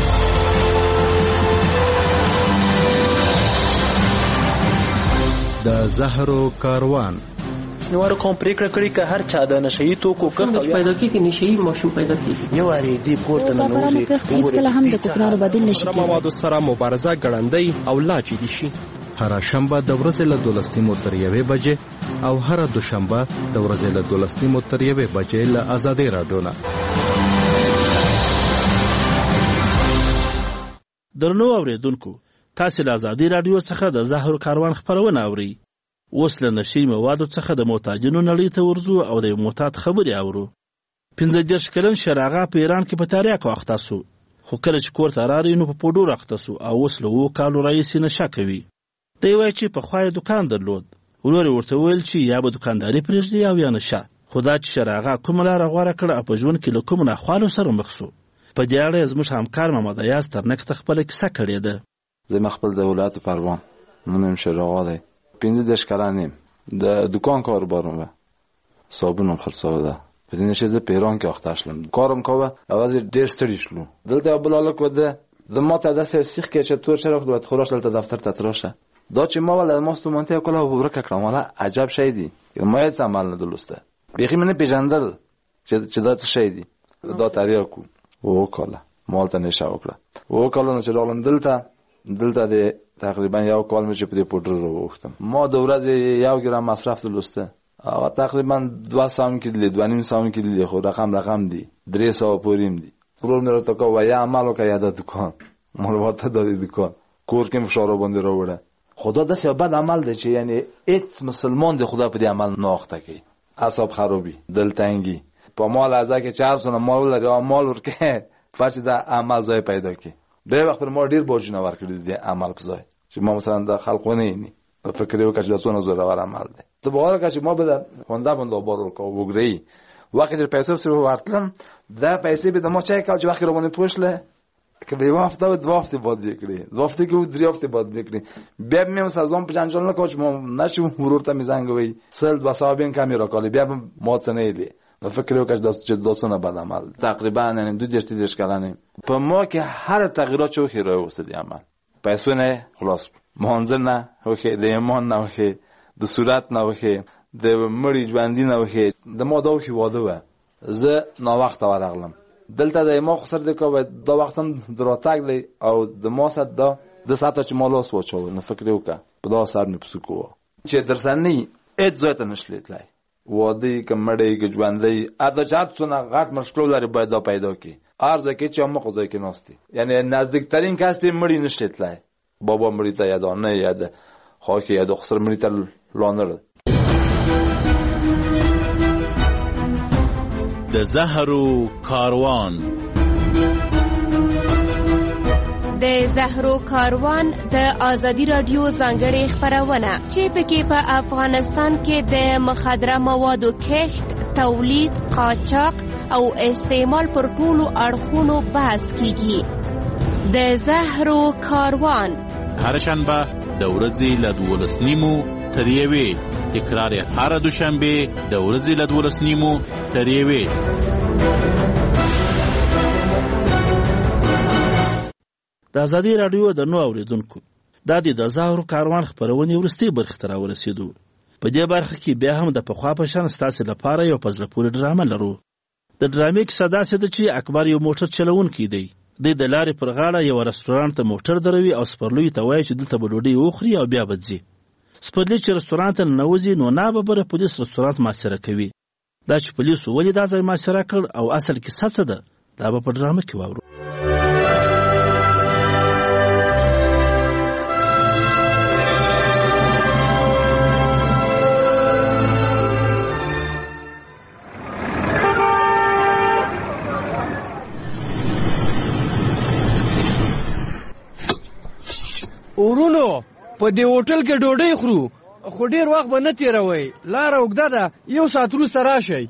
د زهرو کاروان نوار کوم پریکړه کړی که هر چا د نشئی توکو کم پیدا کیږي، نشئی ماشوم پیدا کیږي. یو اړې دی پورته نه نوځي، کله هم د کوکنارو بدیل نشي کېدای. موادو سره مبارزه ګړندۍ او لا جدي شي. هر شنبه د ورځې له 12 تر 1 بجې او هر دوشنبه د ورځې له 12 تر 1 بجې له آزادۍ راډیو نه. درنو اوریدونکو، تاسو له آزادۍ راډیو څخه د زهرو کاروان خبرونه اورئ. اوس له نشي موادو څخه د معتادینو نړۍ ته ورځو او د معتاد خبرې اورو. 15 کلن شراغه په ایران کې په تاریاکو اخته سو، خو کله چې کور ته راغی نو په پودور اخته سو او اوس له 2 کالو راهیسې نشه کوي. دی وایي چې په خوای دکان درلود، ورور ورته ویل چې یا به دکانداري پرېږدي او یا نشه. خدا چې شراغه کومه لاره غوره کړه په ژوند کې له کومو ناخوالو سره مخ سو. په دې اړه زموږ همکار محمد ایاز ترنک ته خپله کیسه کړې ده. زه خپل د ولایت پروان نوم شراغه دی، 15 کلن یم، د دکان کار بارم و صابونم خرڅاوه ده. په دې نشه زه په ایران کې اخته شلم، کارم کوه اواز ډیر ستړي شلو. دلته بلالک وده د ما ته داسې سیخ کې چې تور چرخ دوت خلاص دلته دفتر ته تراشه. دا چې ما ول ماستو مونته کله ورکه کړم، ولا عجب شی دی، ما هیڅ عمل نه دلسته. بيخي منه پیژندل چې دا څه شی دی، دا تاریخ او کاله مالته نشه وکړه. او کاله نو چې راغلم دلته د تقریبا یو کال مې په دې پودر وروختم. ما د ورځې 1 ګرام مصرف دلسته، او تقریبا 200 کیلو 2.5 کیلو خو رقم دی، 300 پوریم دی. ورور مې راته کوه یا عمل وکړه د دکان مروته د دکان کور کې فشار باندې راوړه. خدا د څه بد عمل دی چې یعنی هیڅ مسلمان د خدا په دې عمل نه اخته کوي. اعصاب خرابي، دلتنګي، په مال ازا کې 400 مال لري، مال ورکه فرض د عمل ځای پیدا کی. ډېر وخت پر ما ډېر بوجونه ورکړي دي عمل په ځای چې ما مثلا د خلقونه نه فکر یو کچ د څونه زوره ور عمل دی. ته به ورکه چې ما به خوندا باندې بارو کو وګړي وخت چې پیسې سره ورتلم دا پیسې به د ما چای کال چې وخت روانه پوښله که به وافته و 2 هفته بعد وکړي، 2 هفته کې 3 هفته بعد وکړي. بیا مې سازون په جنجال نه کوم نشو ورور ته میزنګوي سل 200 کامیرا کالی بیا ما څه نه دی. نو فکر یو کچ د دوستونه بد عمل تقریبا یعنی 2 کلنه په ما کې هر تغییرات چو خیره وستدي عمل پیسې نه خلاص مهنځ نه وکي د ایمان نه وکي د صورت نه وکي د مړی ژوند نه وکي د ما دا وکي واده و زه نو وخت ورغلم دلته د ما خسر د کو دا وختم دراتګ دی او د ما صد د ساعت چې مالوس وچو نو فکر یو کا په دا سر نه پسکو چې درسنی هیڅ ځای ته نشلی تلای واده که مړی که ژوندی هر چا څونه غټ مشکل لري باید دا پیدا کړي هر ځای کې چې همغه ځای کې ناست دي یعنی نزدیکترین کس دی مړی نشلی تلای بابا مړی ته یا دانه یا د خاک یا د خسر مړی ته لانره د زهرو کاروان د زهرو کاروان د آزادي رادیو ځانګړې خپرونه چې پکې په افغانستان کې د مخدره موادو کښت، تولید، قاچاق او استعمال پر ټولو اړخونو بحث کیږي. د زهرو کاروان هر شنبه د ورځې له 12:30 تر 1 تکرار هر دوشنبه د ورځې له 12:30 تر 1. د ازادي رادیو د نو اوریدونکو دا د زهرو کاروان خبرونه ورستي برخه تر ورسېدو. په دې برخه کې بیا هم د پخوا په شان ستاسو لپاره یو پزله پورې ډرامه لرو. د ډرامې کیسه داسې ده چې اکبر یو موټر چلوونکی دی. د لارې پر غاړه یو رستورانت ته موټر دروي او سپرلوی ته وایي چې دلته به ډوډۍ وخوري او بیا به ځي. سپرلی چې رستورانت ته ننوځي نو ناببره پولیس رستورانت محاصره کوي. دا چې پولیسو ولې دا ځای محاصره کړ او اصل کیسه څه ده دا به په ډرامه کې واورو. ورونو په دې هوټل کې ډوډۍ خورو خو ډیر وخت به نه تیروي لار اوږده ده 1 ساعت وروسته راشئ.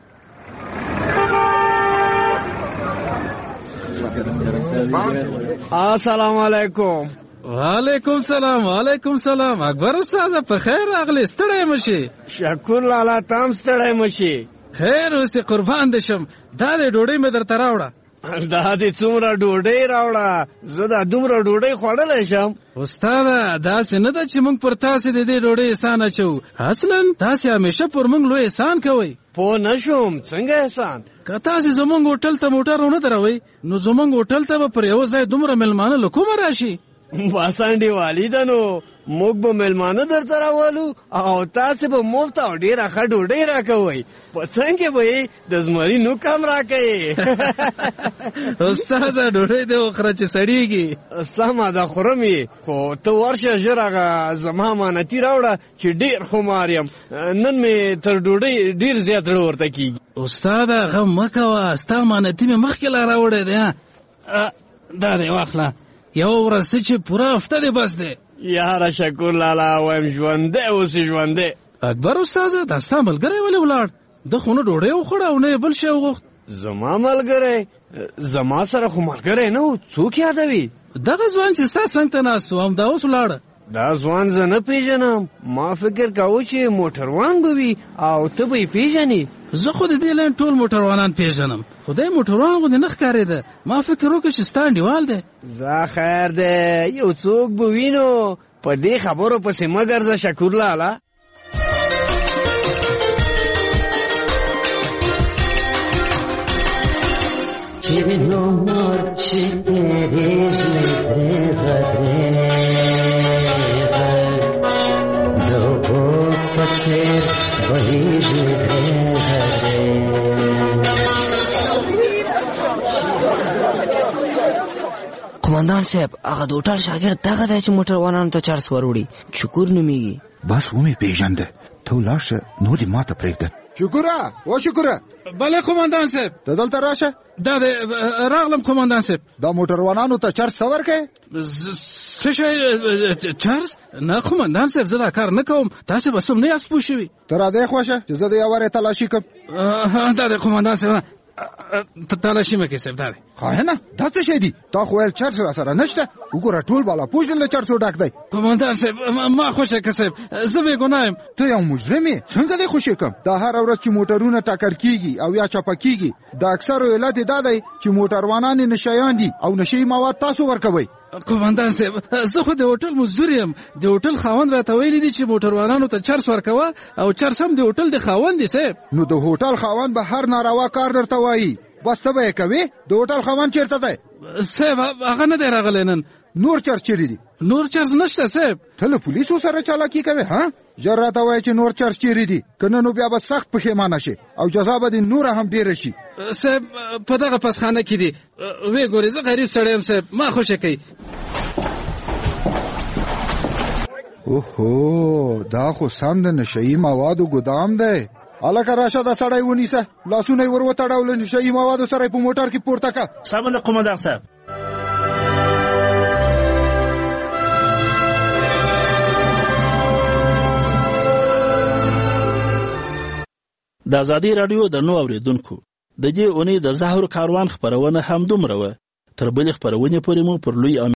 السلام علیکم. وعلیکم سلام. وعلیکم سلام. اکبر استاد په خیر راغلی. ستړی مشي. شکر لالا تام ستړی مشي. خیر اوس قربان دې شم. دا دې ډوډۍ مې درته راوړه. دا دې څومره ډوډۍ راوړه زه دا دومره ډوډۍ خوړلی شم. استاده داسې نه ده چې موږ پر تاسې د دې ډوډۍ احسان اچوو. اصلا تاسې همیشه پر موږ لوی احسان کوئ. پوه نه شوم څنګه احسان؟ که تاسې زموږ هوټل ته موټر ونه دروئ نو زموږ هوټل ته به پر یوه ځای دومره مېلمانه له کومه راشي؟ باسانډي والي ده نو موږ به مېلمانه درته راولو او تاسې به مفت او ډېره ښه ډوډۍ راکوئ. په څنګ کې به یې د زمري نوک هم راکوئ. استاده ډوډۍ دې وخوره چې سړېږي. سمه ده خورم یې خو ته ورشه ژر هغه زما امانتي راوړه چې ډېر خمار یم. نن مې تر ډوډۍ ډېر زیات زړه ورته کېږي. استاده غم مه کوه ستا امانتي مې مخکې لا راوړی دی. دا دی واخله یو ورځ چې پوره هفته دی بس دی. یاره شکر لالا وایم ژوندی اوسې ژوندی. اکبر استاده دا ستا ملګری ولې ولاړ؟ ده خو نه ډوډۍ وخوړه او نه یې بل شی وغوښت. زما ملګری زما سره خو ملګری نه و څوک یادوي؟ دغه ځوان چې ستا څنګ ته ناست و همدا اوس ولاړه. دا ځوان زه نه پیژنم. ما فکر کاوه چې موټروان به وي او ته به یې پیژنې. زه خو د دې لاین ټول موټروانان پیژنم خدای موټروان غوندې نه ښکارېده. ما فکر وکړ چې ستا انډیوال دی. زه خیر دی یو څوک به وي نو په دې خبرو پسې مه ګرځه شکور لالا. قومندان صاحب هغه د هوټل شاګرد دغه دی چې موټروانانو ته چارس وروړي. شکور نومیږي. بس ومې پیژنده ته ولاړ شه نور یې ماته پرېږده. شکوره و شکوره. بله قومندان صاحب. ته دلته راشه. دا دی راغلم قومندان صاحب. دا موټروانانو ته چارس څه ورکوې؟ څه شی چارس؟ نه قومندان صاحب زه دا کار نه کوم. تاسې به سم نه یاست پوه شوي. ته راځئ خوښه چې زه د یوارې تلاشي کړم. دا دی قومندان صاحب تلاشي مه کوې صاحب. دا دی خاینه دا څه شی دي؟ تا خو ویل چرس را سره نشته. وګوره ټول بالا پوش له چرسو ډک دی. قومندان صاحب ما خوښه که صاحب زه بې ګناه یم. ته یو مجرم یې څنګه دې خوشې کړم؟ دا هره ورځ چې موټرونه ټکر کېږي او یا چپه کېږي د اکثرو علت یې دا دی چې موټروانان یې نشیان دي او نشهیي مواد تاسو ورکوئ. قومندان صاحب زه خو د هوټل مزدور یم. د هوټل خاوند راته ویلي دي چې موټروانانو ته چرس ورکوه او چرس هم د هوټل د خاوند دی صاحب. نو د هوټل خاوند به هر ناروا کار درته وایي. بس ته به یې کوې؟ د هوټل خاوند چېرته دی؟ صاحب هغه نه دی راغلی نن. نور چرس چیرې دي؟ نور چرس نشته صاحب. ته له پولیسو سره چالاکي کوې ها؟ ژر راته وایه چې نور چرس چیرې دي، که نه نو بیا به سخت پښیمانه شي او جزا به دې نوره هم ډېره شي. صاحب په دغه پسخانه کې دي. ویې ګورې زه غریب سړی یم صاحب، ما خوښه کوي. اوهو دا خو سم د نشهیي موادو ګدام دی. هلکه راشه دا سړی ونیسه، لاسونه یې ور وتړه، له نشهیي موادو سره یې په موټر کې پورته کړه. سمه ده قومندان صاحب. د ازادي راډیو د نو اوریدونکو د دې اونۍ د زهرو کاروان خپرونه هم دومره وه. تر بلې خپرونې پورې مو پر لوی